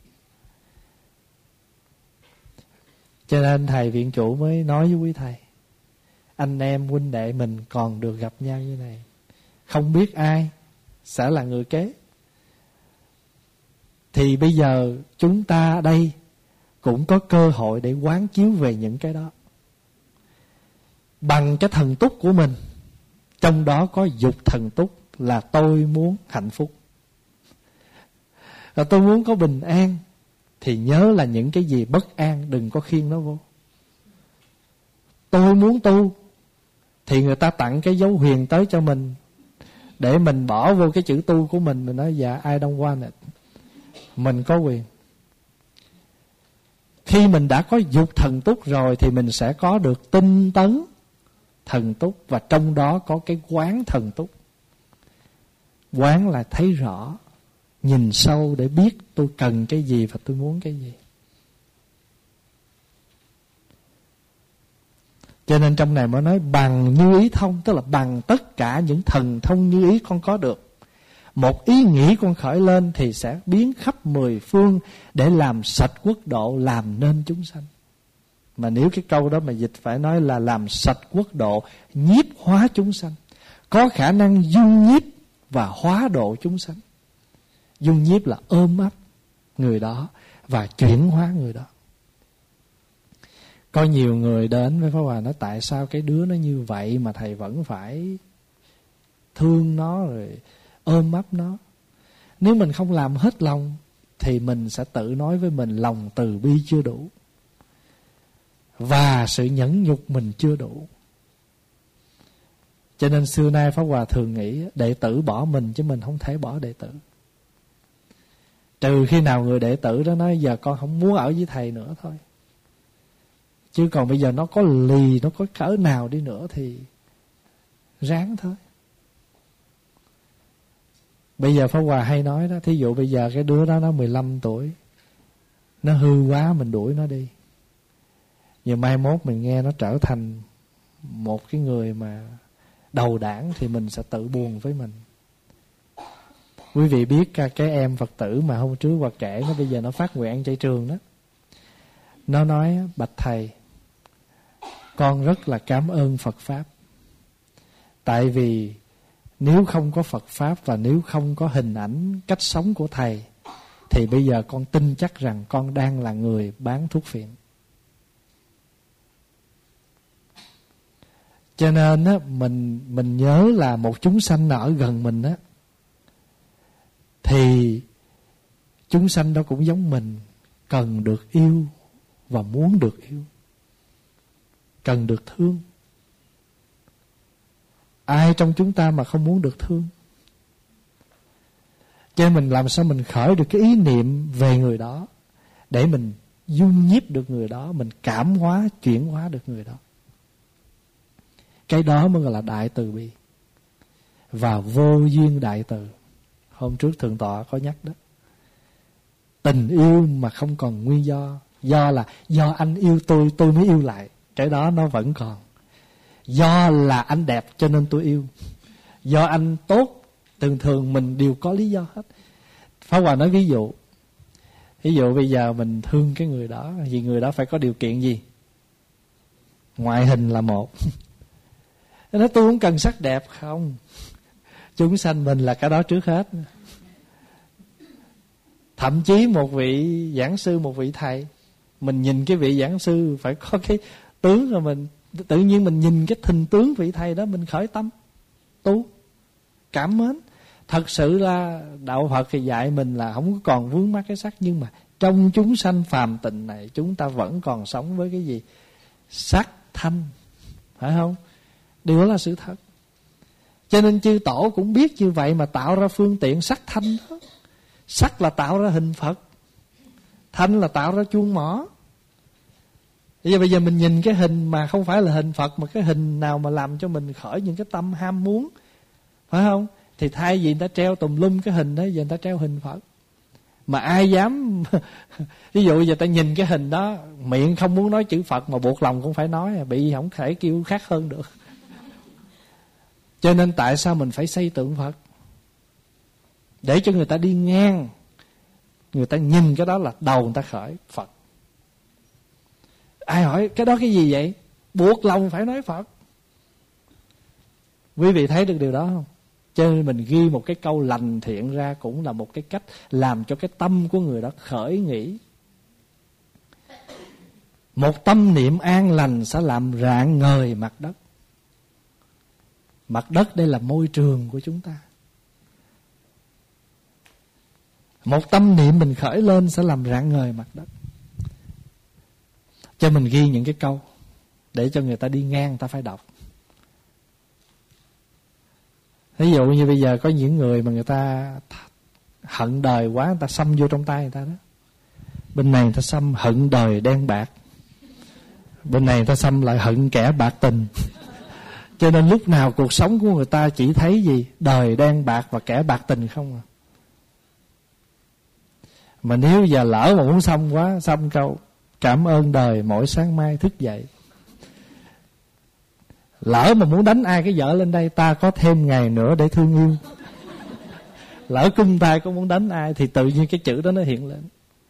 Cho nên thầy viện chủ mới nói với quý thầy, anh em huynh đệ mình còn được gặp nhau như này, không biết ai sẽ là người kế. Thì bây giờ chúng ta đây cũng có cơ hội để quán chiếu về những cái đó. Bằng cái thần túc của mình, trong đó có dục thần túc là tôi muốn hạnh phúc, và tôi muốn có bình an, thì nhớ là những cái gì bất an đừng có khiêng nó vô. Tôi muốn tu, thì người ta tặng cái dấu huyền tới cho mình, để mình bỏ vô cái chữ tu của mình nói dạ I don't want it. Mình có quyền. Khi mình đã có dục thần túc rồi thì mình sẽ có được tinh tấn thần túc, và trong đó có cái quán thần túc. Quán là thấy rõ, nhìn sâu để biết tôi cần cái gì và tôi muốn cái gì. Cho nên trong này mới nói bằng như ý thông, tức là bằng tất cả những thần thông như ý con có được. Một ý nghĩ con khởi lên thì sẽ biến khắp 10 phương để làm sạch quốc độ, làm nên chúng sanh. Mà nếu cái câu đó mà dịch phải nói là làm sạch quốc độ, nhiếp hóa chúng sanh. Có khả năng dung nhiếp và hóa độ chúng sanh. Dung nhiếp là ôm ấp người đó và chuyển hóa người đó. Có nhiều người đến với Pháp Hòa nói tại sao cái đứa nó như vậy mà thầy vẫn phải thương nó rồi ôm ấp nó. Nếu mình không làm hết lòng thì mình sẽ tự nói với mình lòng từ bi chưa đủ, và sự nhẫn nhục mình chưa đủ. Cho nên xưa nay Pháp Hòa thường nghĩ đệ tử bỏ mình, chứ mình không thể bỏ đệ tử. Trừ khi nào người đệ tử đó nói giờ con không muốn ở với thầy nữa thôi. Chứ còn bây giờ nó có lì, nó có cỡ nào đi nữa thì ráng thôi. Bây giờ Pháp Hòa hay nói đó, thí dụ bây giờ cái đứa đó nó 15 tuổi, nó hư quá mình đuổi nó đi. Giờ mai mốt mình nghe nó trở thành một cái người mà đầu đảng thì mình sẽ tự buồn với mình. Quý vị biết cái em Phật tử mà hôm trước Hòa kể, nó bây giờ nó phát nguyện ăn chay trường đó. Nó nói bạch thầy, con rất là cảm ơn Phật Pháp. Tại vì nếu không có Phật Pháp và nếu không có hình ảnh cách sống của thầy thì bây giờ con tin chắc rằng con đang là người bán thuốc phiện. Cho nên á, mình nhớ là một chúng sanh ở gần mình á, thì chúng sanh đó cũng giống mình, cần được yêu và muốn được yêu, cần được thương. Ai trong chúng ta mà không muốn được thương? Cho nên mình làm sao mình khởi được cái ý niệm về người đó, để mình dung nhiếp được người đó, mình cảm hóa, chuyển hóa được người đó. Cái đó mới gọi là đại từ bi và vô duyên đại từ. Hôm trước thượng tọa có nhắc đó. Tình yêu mà không còn nguyên do là do anh yêu tôi mới yêu lại, cái đó nó vẫn còn. Do là anh đẹp cho nên tôi yêu, do anh tốt, thường mình đều có lý do hết. Pháp Hòa nói ví dụ bây giờ mình thương cái người đó vì người đó phải có điều kiện gì? Ngoại hình là một. Nói tôi không cần sắc đẹp. Không, chúng sanh mình là cái đó trước hết. Thậm chí một vị giảng sư, một vị thầy, mình nhìn cái vị giảng sư phải có cái tướng, rồi mình tự nhiên mình nhìn cái hình tướng vị thầy đó, mình khởi tâm tu cảm mến. Thật sự là đạo Phật thì dạy mình là không còn vướng mắc cái sắc, nhưng mà trong chúng sanh phàm tình này chúng ta vẫn còn sống với cái gì? Sắc thanh, phải không? Điều đó là sự thật. Cho nên chư tổ cũng biết như vậy mà tạo ra phương tiện sắc thanh đó. Sắc là tạo ra hình Phật, thanh là tạo ra chuông mỏ. Bây giờ mình nhìn cái hình mà không phải là hình Phật, mà cái hình nào mà làm cho mình khởi những cái tâm ham muốn, phải không? Thì thay vì người ta treo tùm lum cái hình đó, giờ người ta treo hình Phật. Mà ai dám ví dụ giờ ta nhìn cái hình đó, miệng không muốn nói chữ Phật mà buộc lòng cũng phải nói, bị không thể kêu khác hơn được. Cho nên tại sao mình phải xây tượng Phật? Để cho người ta đi ngang, người ta nhìn cái đó là đầu người ta khởi Phật. Ai hỏi cái đó cái gì vậy? Buộc lòng phải nói Phật. Quý vị thấy được điều đó không? Cho nên mình ghi một cái câu lành thiện ra cũng là một cái cách làm cho cái tâm của người đó khởi nghĩ. Một tâm niệm an lành sẽ làm rạng ngời mặt đất. Mặt đất đây là môi trường của chúng ta. Một tâm niệm mình khởi lên sẽ làm rạng ngời mặt đất. Cho mình ghi những cái câu để cho người ta đi ngang người ta phải đọc. Ví dụ như bây giờ có những người mà người ta hận đời quá, người ta xăm vô trong tay người ta đó. Bên này người ta xăm hận đời đen bạc, bên này người ta xăm lại hận kẻ bạc tình. Cho nên lúc nào cuộc sống của người ta chỉ thấy gì? Đời đen bạc và kẻ bạc tình không à. Mà nếu giờ lỡ mà muốn xăm quá, xăm câu cảm ơn đời mỗi sáng mai thức dậy. Lỡ mà muốn đánh ai cái vợ lên đây, ta có thêm ngày nữa để thương yêu. Lỡ cung tay có muốn đánh ai thì tự nhiên cái chữ đó nó hiện lên.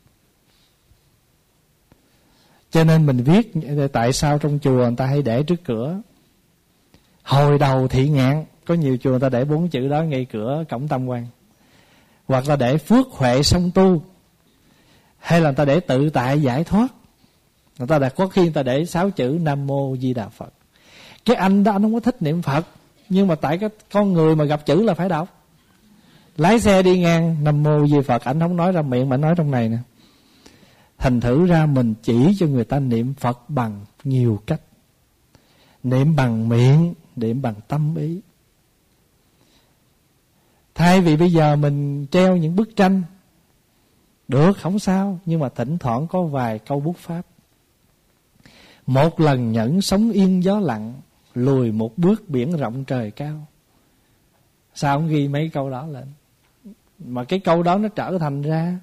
Cho nên mình viết tại sao trong chùa người ta hay để trước cửa hồi đầu thị ngạn. Có nhiều chùa người ta để 4 chữ đó ngay cửa cổng tam quan. Hoặc là để phước huệ song tu, hay là người ta để tự tại giải thoát. Người ta có khi người ta để 6 chữ Nam Mô Di Đà Phật. Cái anh đó anh không có thích niệm Phật, nhưng mà tại cái con người mà gặp chữ là phải đọc. Lái xe đi ngang Nam Mô Di Phật, anh không nói ra miệng mà anh nói trong này nè. Thành thử ra mình chỉ cho người ta niệm Phật bằng nhiều cách. Niệm bằng miệng, niệm bằng tâm ý. Thay vì bây giờ mình treo những bức tranh, được không sao, nhưng mà thỉnh thoảng có vài câu bút pháp. Một lần nhẫn sống yên gió lặng, lùi một bước biển rộng trời cao. Sao không ghi mấy câu đó lên? Mà cái câu đó nó trở thành ra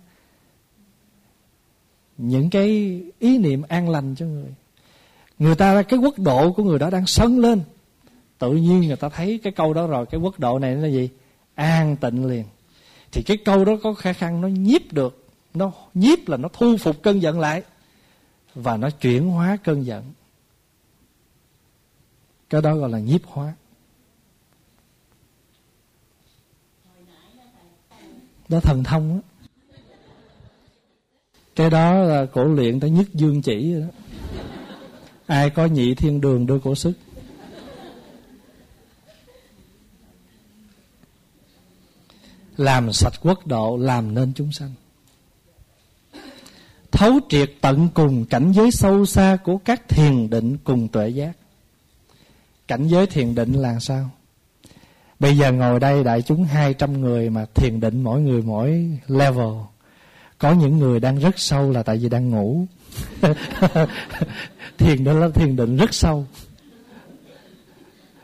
những cái ý niệm an lành cho người. Người ta, cái quốc độ của người đó đang sân lên, tự nhiên người ta thấy cái câu đó rồi, cái quốc độ này nó là gì? An tịnh liền. Thì cái câu đó có khả năng nó nhiếp được. Nó nhiếp là nó thu phục cơn giận lại, và nó chuyển hóa cơn giận. Cái đó gọi là nhiếp hóa. Đó thần thông đó. Cái đó là cổ luyện tới nhất dương chỉ đó. Ai có nhị thiên đường đưa cổ sức. Làm sạch quốc độ, làm nên chúng sanh. Thấu triệt tận cùng cảnh giới sâu xa của các thiền định cùng tuệ giác. Cảnh giới thiền định là sao? Bây giờ ngồi đây đại chúng 200 người mà thiền định mỗi người mỗi level. Có những người đang rất sâu là tại vì đang ngủ. Thiền đó là thiền định rất sâu.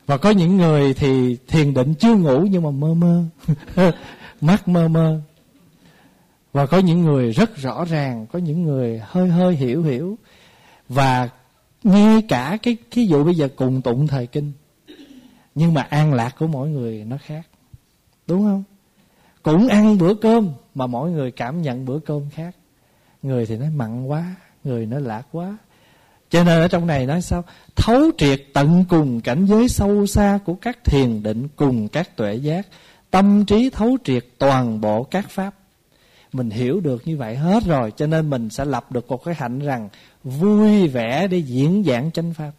Và có những người thì thiền định chưa ngủ nhưng mà mơ mơ mắt mơ mơ. Và có những người rất rõ ràng, có những người hơi hơi hiểu. Và ngay cả cái vụ bây giờ cùng tụng thời kinh, nhưng mà an lạc của mỗi người nó khác, đúng không? Cũng ăn bữa cơm mà mỗi người cảm nhận bữa cơm khác. Người thì nói mặn quá, người nói lạc quá. Cho nên ở trong này nói sao? Thấu triệt tận cùng cảnh giới sâu xa của các thiền định cùng các tuệ giác, tâm trí thấu triệt toàn bộ các pháp. Mình hiểu được như vậy hết rồi, cho nên mình sẽ lập được một cái hạnh rằng vui vẻ để diễn giảng chánh pháp.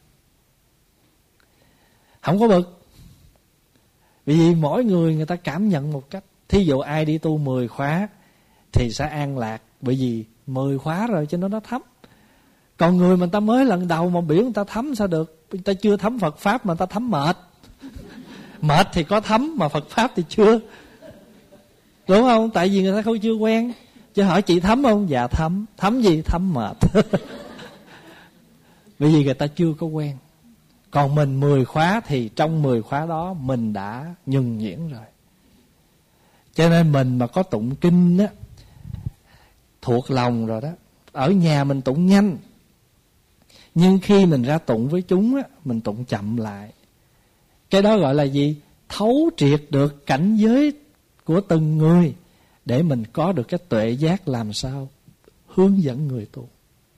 Không có bực. Vì mỗi người ta cảm nhận một cách. Thí dụ ai đi tu 10 khóa thì sẽ an lạc, bởi vì 10 khóa rồi cho nên nó thấm. Còn người mà ta mới lần đầu mà biểu người ta thấm sao được? Người ta chưa thấm Phật Pháp mà người ta thấm mệt. Mệt thì có thấm mà Phật Pháp thì chưa. Đúng không? Tại vì người ta không chưa quen. Chứ hỏi chị thấm không? Dạ thấm. Thấm gì? Thấm mệt. Bởi vì người ta chưa có quen. Còn mình 10 khóa thì trong 10 khóa đó mình đã nhuần nhuyễn rồi. Cho nên mình mà có tụng kinh á, thuộc lòng rồi đó. Ở nhà mình tụng nhanh, nhưng khi mình ra tụng với chúng á, mình tụng chậm lại. Cái đó gọi là gì? Thấu triệt được cảnh giới của từng người, để mình có được cái tuệ giác làm sao hướng dẫn người tu.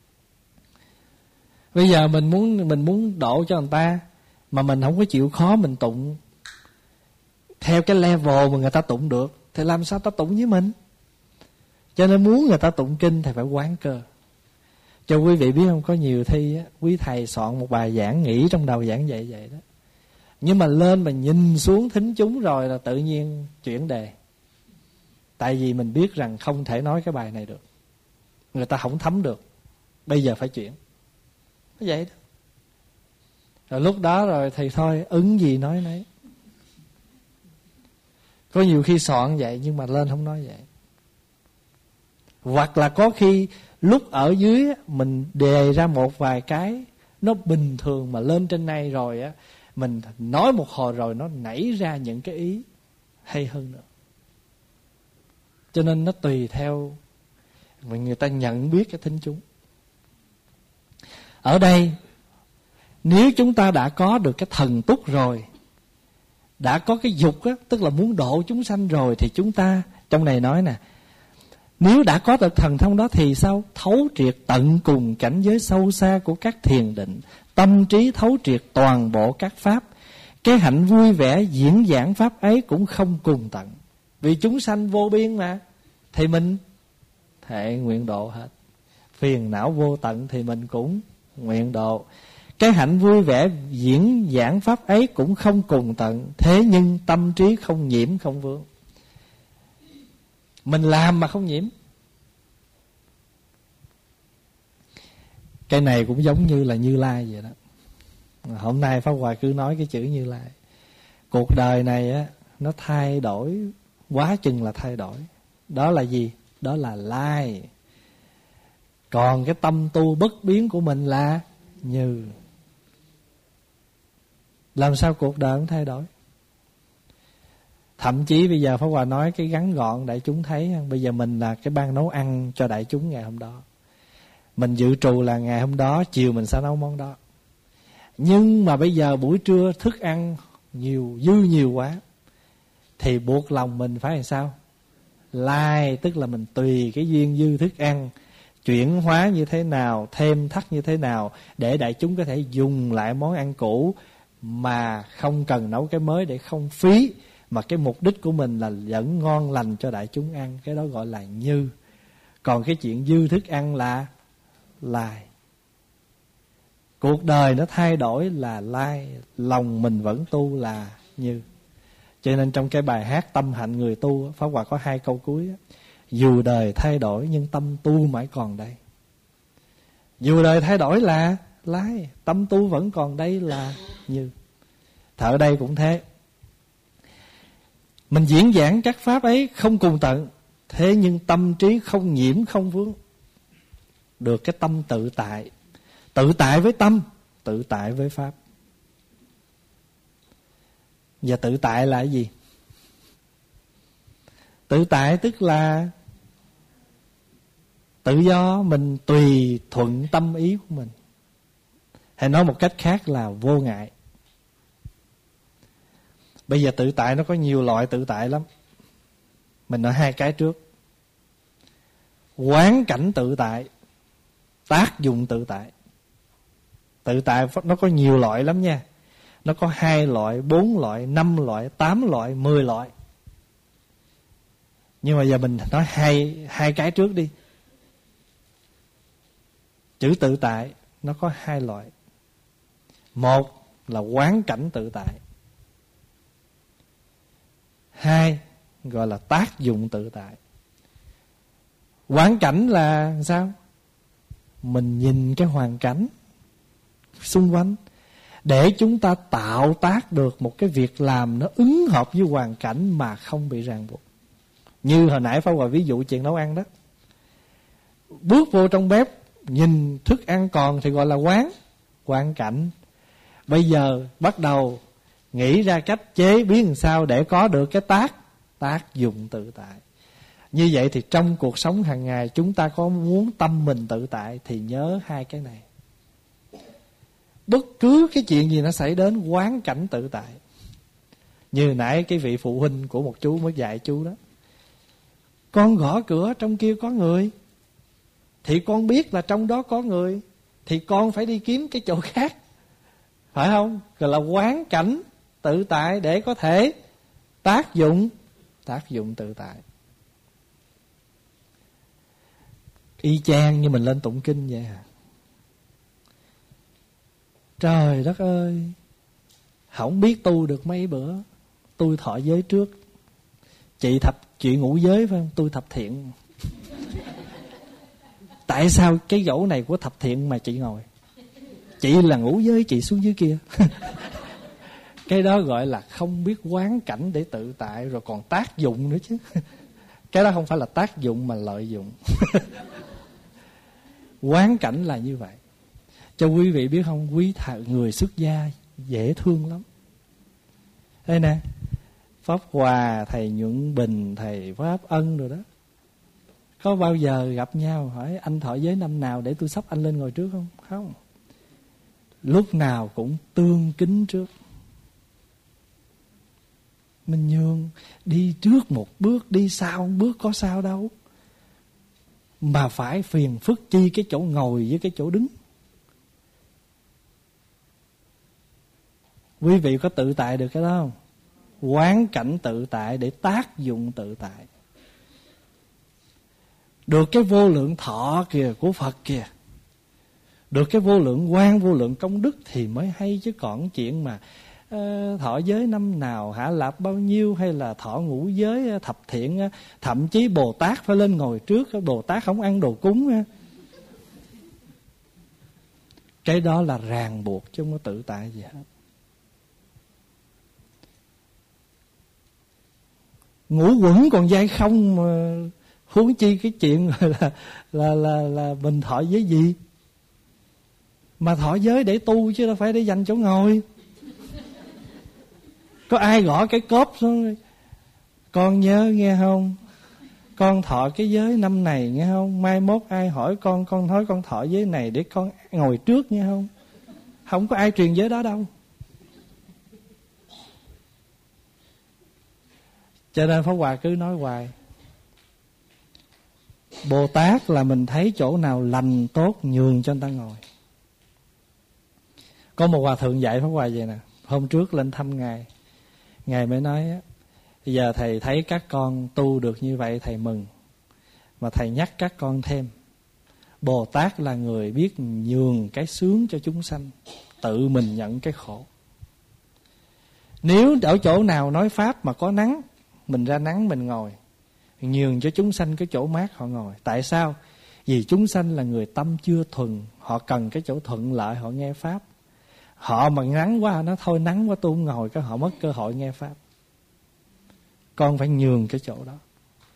Bây giờ mình muốn độ cho người ta, mà mình không có chịu khó mình tụng theo cái level mà người ta tụng được, thì làm sao ta tụng với mình? Cho nên muốn người ta tụng kinh thì phải quán cơ. Cho quý vị biết không, có nhiều thi á, quý thầy soạn một bài giảng nghĩ trong đầu giảng vậy đó, nhưng mà lên mà nhìn xuống thính chúng rồi là tự nhiên chuyển đề. Tại vì mình biết rằng không thể nói cái bài này được, người ta không thấm được, bây giờ phải chuyển. Vậy đó. Rồi lúc đó rồi thì thôi, ứng gì nói nấy. Có nhiều khi soạn vậy nhưng mà lên không nói vậy. Hoặc là có khi lúc ở dưới mình đề ra một vài cái nó bình thường, mà lên trên này rồi á, mình nói một hồi rồi nó nảy ra những cái ý hay hơn nữa. Cho nên nó tùy theo mà người ta nhận biết cái thính chúng. Ở đây nếu chúng ta đã có được cái thần túc rồi, đã có cái dục á, tức là muốn độ chúng sanh rồi, thì chúng ta trong này nói nè, nếu đã có được thần thông đó thì sao? Thấu triệt tận cùng cảnh giới sâu xa của các thiền định, tâm trí thấu triệt toàn bộ các pháp. Cái hạnh vui vẻ diễn giảng pháp ấy cũng không cùng tận. Vì chúng sanh vô biên mà, thì mình thệ nguyện độ hết. Phiền não vô tận thì mình cũng nguyện độ. Cái hạnh vui vẻ diễn giảng pháp ấy cũng không cùng tận, thế nhưng tâm trí không nhiễm không vướng. Mình làm mà không nhiễm. Cái này cũng giống như là Như Lai vậy đó. Hôm nay Pháp Hòa cứ nói cái chữ Như Lai. Cuộc đời này á, nó thay đổi quá chừng là thay đổi. Đó là gì? Đó là lai. Còn cái tâm tu bất biến của mình là như. Làm sao cuộc đời không thay đổi? Thậm chí bây giờ Pháp Hòa nói cái ngắn gọn đại chúng thấy. Bây giờ mình là cái ban nấu ăn cho đại chúng ngày hôm đó. Mình dự trù là ngày hôm đó chiều mình sẽ nấu món đó. Nhưng mà bây giờ buổi trưa thức ăn nhiều quá, thì buộc lòng mình phải làm sao? Lai, tức là mình tùy cái duyên dư thức ăn, chuyển hóa như thế nào, thêm thắt như thế nào, để đại chúng có thể dùng lại món ăn cũ mà không cần nấu cái mới để không phí, mà cái mục đích của mình là vẫn ngon lành cho đại chúng ăn. Cái đó gọi là như. Còn cái chuyện dư thức ăn là lai. Cuộc đời nó thay đổi là lai, lòng mình vẫn tu là như. Cho nên trong cái bài hát Tâm Hạnh Người Tu, Pháp Hòa có 2 câu cuối. Dù đời thay đổi nhưng tâm tu mãi còn đây. Dù đời thay đổi là lai, tâm tu vẫn còn đây là như. Ở đây cũng thế. Mình diễn giảng các pháp ấy không cùng tận, thế nhưng tâm trí không nhiễm không vướng. Được cái tâm tự tại. Tự tại với tâm, tự tại với pháp. Và tự tại là cái gì? Tự tại tức là tự do, mình tùy thuận tâm ý của mình. Hay nói một cách khác là vô ngại. Bây giờ tự tại nó có nhiều loại tự tại lắm. Mình nói hai cái trước. Quán cảnh tự tại, tác dụng tự tại. Tự tại nó có nhiều loại lắm nha. Nó có 2 loại, 4 loại, 5 loại, 8 loại, 10 loại. Nhưng mà giờ mình nói hai cái trước đi. Chữ tự tại nó có 2 loại. Một là quán cảnh tự tại. 2 gọi là tác dụng tự tại. Quán cảnh là sao? Mình nhìn cái hoàn cảnh xung quanh để chúng ta tạo tác được một cái việc làm nó ứng hợp với hoàn cảnh mà không bị ràng buộc. Như hồi nãy Pháp Hòa ví dụ chuyện nấu ăn đó. Bước vô trong bếp, nhìn thức ăn còn thì gọi là quán cảnh. Bây giờ bắt đầu nghĩ ra cách chế biến làm sao để có được cái tác dụng tự tại. Như vậy thì trong cuộc sống hàng ngày chúng ta có muốn tâm mình tự tại thì nhớ 2 cái này. Bất cứ cái chuyện gì nó xảy đến, quán cảnh tự tại. Như nãy cái vị phụ huynh của một chú mới dạy chú đó. Con gõ cửa trong kia có người, thì con biết là trong đó có người, thì con phải đi kiếm cái chỗ khác, phải không? Gọi là quán cảnh tự tại để có thể tác dụng tự tại. Y chang như mình lên tụng kinh vậy à. Trời đất ơi, không biết tu được mấy bữa, tôi thọ giới trước. Chị ngũ giới phải không? Tôi thập thiện. Tại sao cái dỗ này của thập thiện mà chị ngồi? Chị là ngũ giới, chị xuống dưới kia. Cái đó gọi là không biết quán cảnh để tự tại, rồi còn tác dụng nữa chứ. Cái đó không phải là tác dụng mà lợi dụng. Quán cảnh là như vậy. Cho quý vị biết không, người xuất gia dễ thương lắm. Đây nè, Pháp Hòa, thầy Nhuận Bình, thầy Pháp Ân rồi đó. Có bao giờ gặp nhau hỏi anh thọ giới năm nào để tôi sắp anh lên ngồi trước không? Không. Lúc nào cũng tương kính trước. Mình nhường, đi trước một bước, đi sau một bước, có sao đâu. Mà phải phiền phức chi cái chỗ ngồi với cái chỗ đứng. Quý vị có tự tại được cái đó không? Quán cảnh tự tại để tác dụng tự tại. Được cái vô lượng thọ kìa của Phật kìa, được cái vô lượng quang, vô lượng công đức thì mới hay. Chứ còn chuyện mà thọ giới năm nào, hạ lạp bao nhiêu, hay là thọ ngũ giới thập thiện, thậm chí Bồ Tát phải lên ngồi trước. Bồ Tát không ăn đồ cúng. Cái đó là ràng buộc chứ không có tự tại gì hết. Ngũ quẩn còn dai không mà huống chi cái chuyện là mình thọ giới gì. Mà thọ giới để tu chứ đâu phải để dành chỗ ngồi. Có ai gõ cái cốp xuống, con nhớ nghe không, con thọ cái giới năm này nghe không, mai mốt ai hỏi con nói con thọ giới này để con ngồi trước nghe không. Không có ai truyền giới đó đâu. Cho nên Pháp Hòa cứ nói hoài, Bồ Tát là mình thấy chỗ nào lành tốt nhường cho người ta ngồi. Có một hòa thượng dạy Pháp Hòa vậy nè. Hôm trước lên thăm Ngài mới nói, bây giờ thầy thấy các con tu được như vậy thầy mừng, mà thầy nhắc các con thêm, Bồ Tát là người biết nhường cái sướng cho chúng sanh, tự mình nhận cái khổ. Nếu ở chỗ nào nói Pháp mà có nắng, mình ra nắng mình ngồi, nhường cho chúng sanh cái chỗ mát họ ngồi. Tại sao? Vì chúng sanh là người tâm chưa thuần, họ cần cái chỗ thuận lợi họ nghe Pháp. Họ mà nắng quá, nó thôi nắng quá tôi không ngồi, cái họ mất cơ hội nghe Pháp. Con phải nhường cái chỗ đó.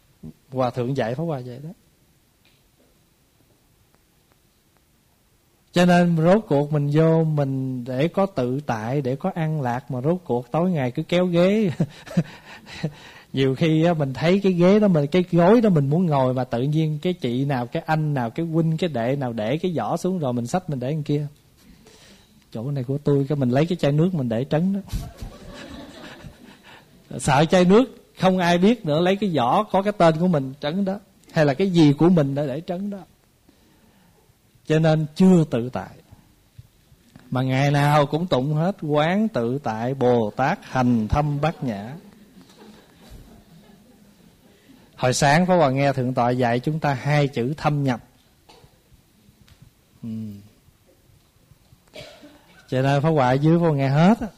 Hòa thượng dạy Pháp Hòa vậy đó. Cho nên rốt cuộc mình vô mình để có tự tại, để có an lạc, mà rốt cuộc tối ngày cứ kéo ghế. Nhiều khi mình thấy cái ghế đó, cái gối đó mình muốn ngồi, mà tự nhiên cái chị nào, cái anh nào, cái huynh, cái đệ nào để cái giỏ xuống rồi mình xách mình để bên kia. Chỗ này của tôi, cái mình lấy cái chai nước mình để trấn đó. Sợ chai nước không ai biết nữa, lấy cái giỏ có cái tên của mình trấn đó, hay là cái gì của mình để trấn đó. Cho nên chưa tự tại, mà ngày nào cũng tụng hết quán tự tại Bồ Tát hành thâm bát nhã. Hồi sáng Pháp Hòa nghe Thượng tọa dạy chúng ta 2 chữ thâm nhập. Cho nên Pháp Hòa ở dưới Pháp Hòa nghe hết á.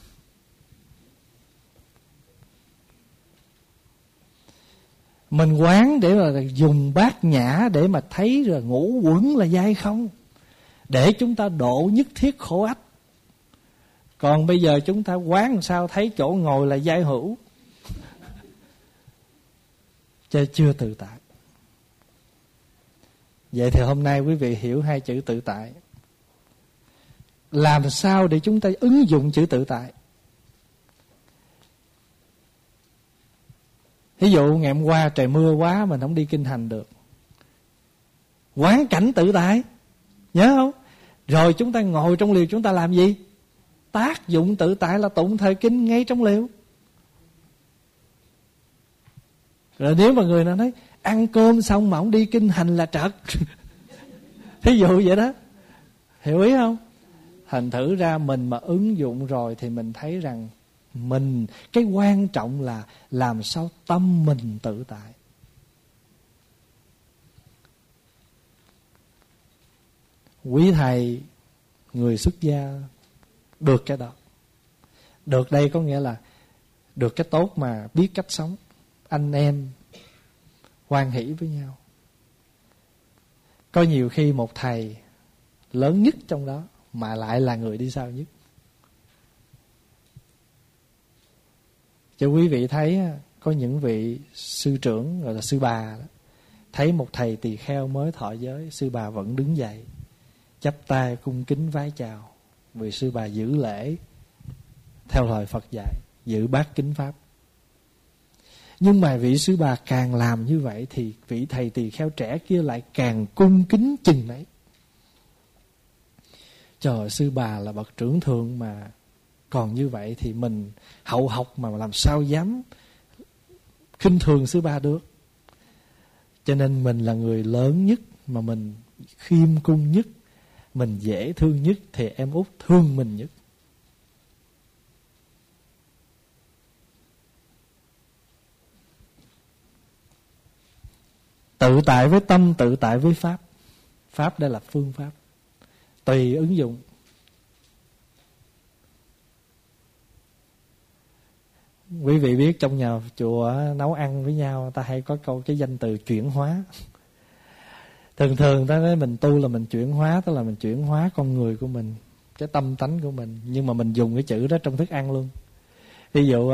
Mình quán để mà dùng bát nhã để mà thấy rồi ngũ uẩn là dai không, để chúng ta độ nhất thiết khổ ách. Còn bây giờ chúng ta quán làm sao thấy chỗ ngồi là dai hữu, chứ chưa tự tại. Vậy thì hôm nay quý vị hiểu 2 chữ tự tại. Làm sao để chúng ta ứng dụng chữ tự tại? Ví dụ ngày hôm qua trời mưa quá mình không đi kinh hành được, quán cảnh tự tại, nhớ không? Rồi chúng ta ngồi trong liều chúng ta làm gì? Tác dụng tự tại là tụng thời kinh ngay trong liều. Rồi nếu mà người nào nói ăn cơm xong mà không đi kinh hành là trật. Thí dụ vậy đó, hiểu ý không? Thành thử ra mình mà ứng dụng rồi thì mình thấy rằng cái quan trọng là làm sao tâm mình tự tại. Quý thầy người xuất gia được cái đó. Được đây có nghĩa là được cái tốt mà biết cách sống, anh em hoan hỷ với nhau. Có nhiều khi một thầy lớn nhất trong đó mà lại là người đi sau nhất. Cho quý vị thấy có những vị sư trưởng gọi là sư bà đó, thấy một thầy tỳ kheo mới thọ giới, sư bà vẫn đứng dậy chắp tay cung kính vái chào, vì sư bà giữ lễ theo lời Phật dạy, giữ bát kính pháp. Nhưng mà vị sư bà càng làm như vậy thì vị thầy tỳ kheo trẻ kia lại càng cung kính chừng ấy. Trời, sư bà là bậc trưởng thượng mà còn như vậy thì mình hậu học mà làm sao dám khinh thường sư bà được. Cho nên mình là người lớn nhất mà mình khiêm cung nhất, mình dễ thương nhất thì em út thương mình nhất. Tự tại với tâm, tự tại với pháp. Pháp đây là phương pháp, tùy ứng dụng. Quý vị biết trong nhà chùa nấu ăn với nhau, ta hay có câu cái danh từ chuyển hóa. Thường ta nói mình tu là mình chuyển hóa, tức là mình chuyển hóa con người của mình, cái tâm tánh của mình, nhưng mà mình dùng cái chữ đó trong thức ăn luôn. Ví dụ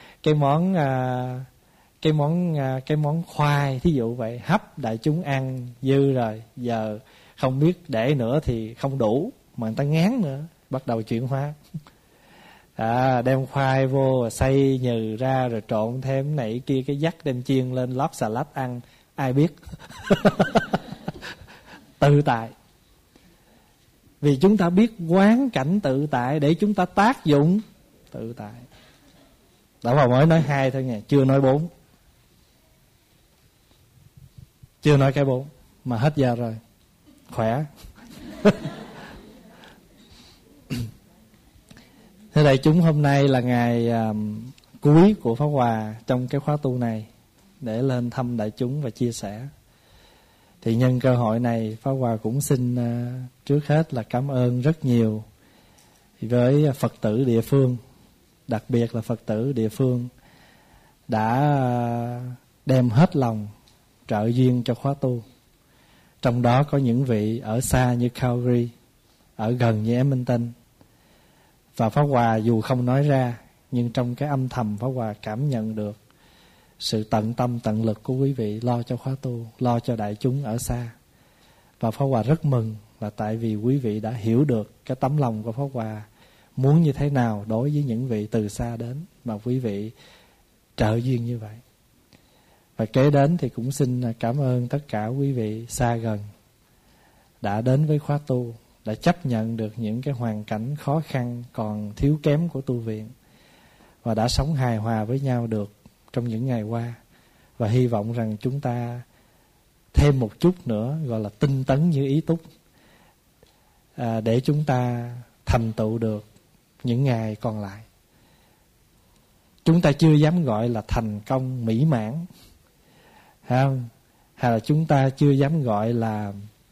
cái món khoai, thí dụ vậy, hấp đại chúng ăn dư rồi, giờ không biết để nữa thì không đủ, mà người ta ngán nữa, bắt đầu chuyển hóa. Đem khoai vô xay nhừ ra rồi trộn thêm này kia, cái dắt đem chiên lên lót xà lách ăn, ai biết. Tự tại. Vì chúng ta biết quán cảnh tự tại để chúng ta tác dụng tự tại. Đạo Phật mới nói 2 thôi nha, chưa nói 4. Chưa nói cái 4 mà hết giờ rồi. Khỏe. Thế đại chúng, hôm nay là ngày cuối của Pháp Hòa trong cái khóa tu này, để lên thăm đại chúng và chia sẻ. Thì nhân cơ hội này, Pháp Hòa cũng xin trước hết là cảm ơn rất nhiều với Phật tử địa phương, đặc biệt là Phật tử địa phương đã đem hết lòng trợ duyên cho khóa tu. Trong đó có những vị ở xa như Calgary, ở gần như Edmonton. Và Pháp Hòa dù không nói ra, nhưng trong cái âm thầm Pháp Hòa cảm nhận được sự tận tâm tận lực của quý vị lo cho khóa tu, lo cho đại chúng ở xa. Và Pháp Hòa rất mừng là tại vì quý vị đã hiểu được cái tấm lòng của Pháp Hòa muốn như thế nào đối với những vị từ xa đến mà quý vị trợ duyên như vậy. Và kế đến thì cũng xin cảm ơn tất cả quý vị xa gần đã đến với khóa tu, đã chấp nhận được những cái hoàn cảnh khó khăn còn thiếu kém của tu viện và đã sống hài hòa với nhau được trong những ngày qua. Và hy vọng rằng chúng ta thêm một chút nữa, gọi là tinh tấn như Ý Túc, để chúng ta thành tựu được những ngày còn lại. Chúng ta chưa dám gọi là thành công mỹ mãn, hay là chúng ta chưa dám gọi là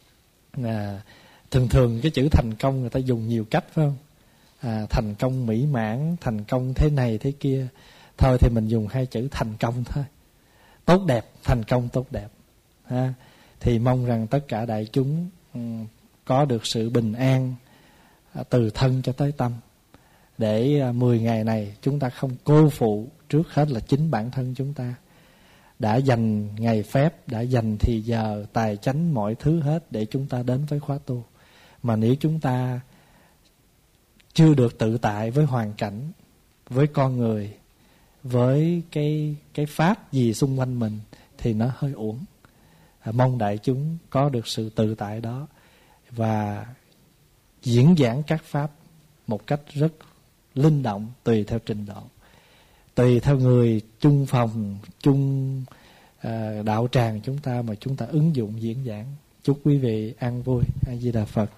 thường cái chữ thành công người ta dùng nhiều cách, phải không? Thành công mỹ mãn, thành công thế này thế kia. Thôi thì mình dùng hai chữ thành công thôi, tốt đẹp, thành công tốt đẹp. Thì mong rằng tất cả đại chúng có được sự bình an từ thân cho tới tâm, để 10 ngày này chúng ta không cô phụ trước hết là chính bản thân chúng ta. Đã dành ngày phép, đã dành thì giờ, tài chánh mọi thứ hết để chúng ta đến với khóa tu. Mà nếu chúng ta chưa được tự tại với hoàn cảnh, với con người, với cái pháp gì xung quanh mình thì nó hơi uổng. Mong đại chúng có được sự tự tại đó và diễn giảng các pháp một cách rất linh động, tùy theo trình độ, tùy theo người chung phòng, chung đạo tràng chúng ta mà chúng ta ứng dụng diễn giảng. Chúc quý vị an vui. A Di Đà Phật.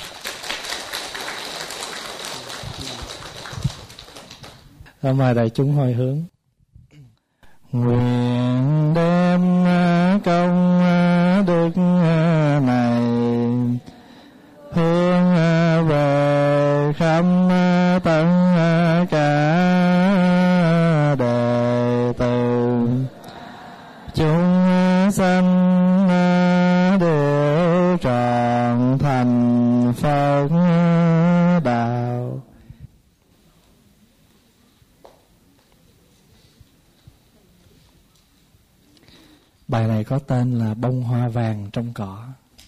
Mời đại chúng hồi hướng. Nguyện đem công đức này hướng về khắp tất cả đệ tử chúng sanh đều trọn thành Phật đạo. Bài này có tên là Bông hoa vàng trong cỏ.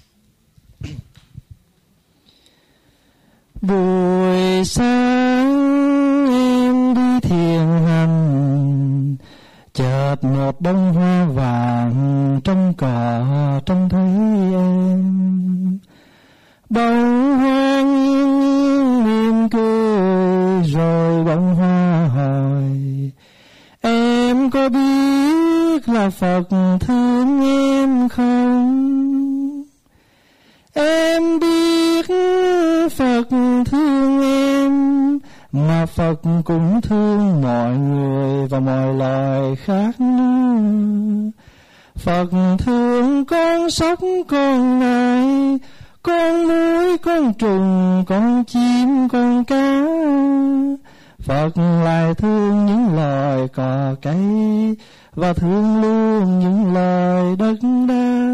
Buổi sáng em đi thiền hành, chợt một bông hoa vàng trong cỏ trông thấy em. Bông hoa nghiêng mỉm cười rồi bông hoa hỏi: em có biết là Phật thương em không? Em biết Phật thương em, mà Phật cũng thương mọi người và mọi loài khác nữa. Phật thương con sóc, con nai, con muỗi, con trùng, con chim, con cá. Phật lại thương những loài cỏ cây và thương luôn những loài đất đá.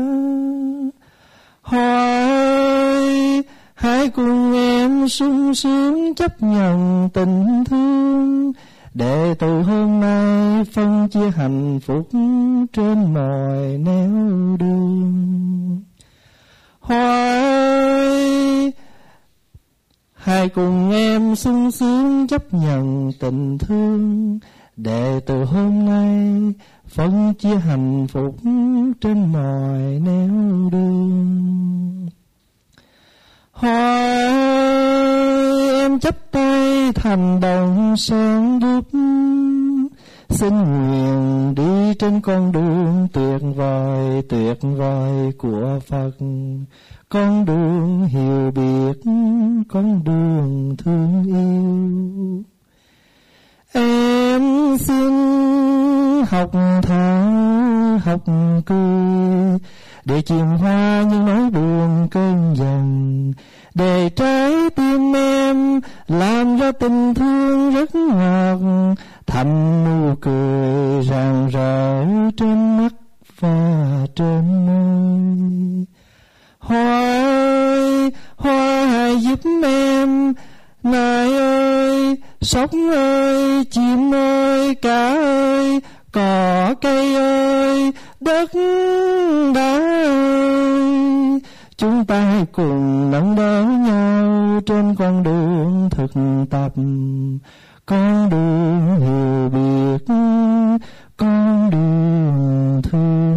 Hoa ơi, hãy cùng em sung sướng chấp nhận tình thương, để từ hôm nay phân chia hạnh phúc trên mọi nẻo đường. Hoa ơi, hãy cùng em sung sướng chấp nhận tình thương, để từ hôm nay phân chia hạnh phúc trên mọi nẻo đường. Hoa ơi, em chắp tay thành đồng sáng đúc, xin nguyện đi trên con đường tuyệt vời của Phật, con đường hiểu biết, con đường thương yêu. Em xin học thở, học cười, để chìm hoa những nỗi buồn cơn giận, để trái tim em làm ra tình thương rất ngọt, thành nụ cười rạng rỡ trên mắt và trên môi. Hoa ơi, hoa hãy giúp em, nai ơi, sóc ơi, chim ơi, cá ơi, cỏ cây ơi, đất đá ơi. Chúng ta hãy cùng nâng đỡ nhau trên con đường thực tập, con đường hiểu biết, con đường thương.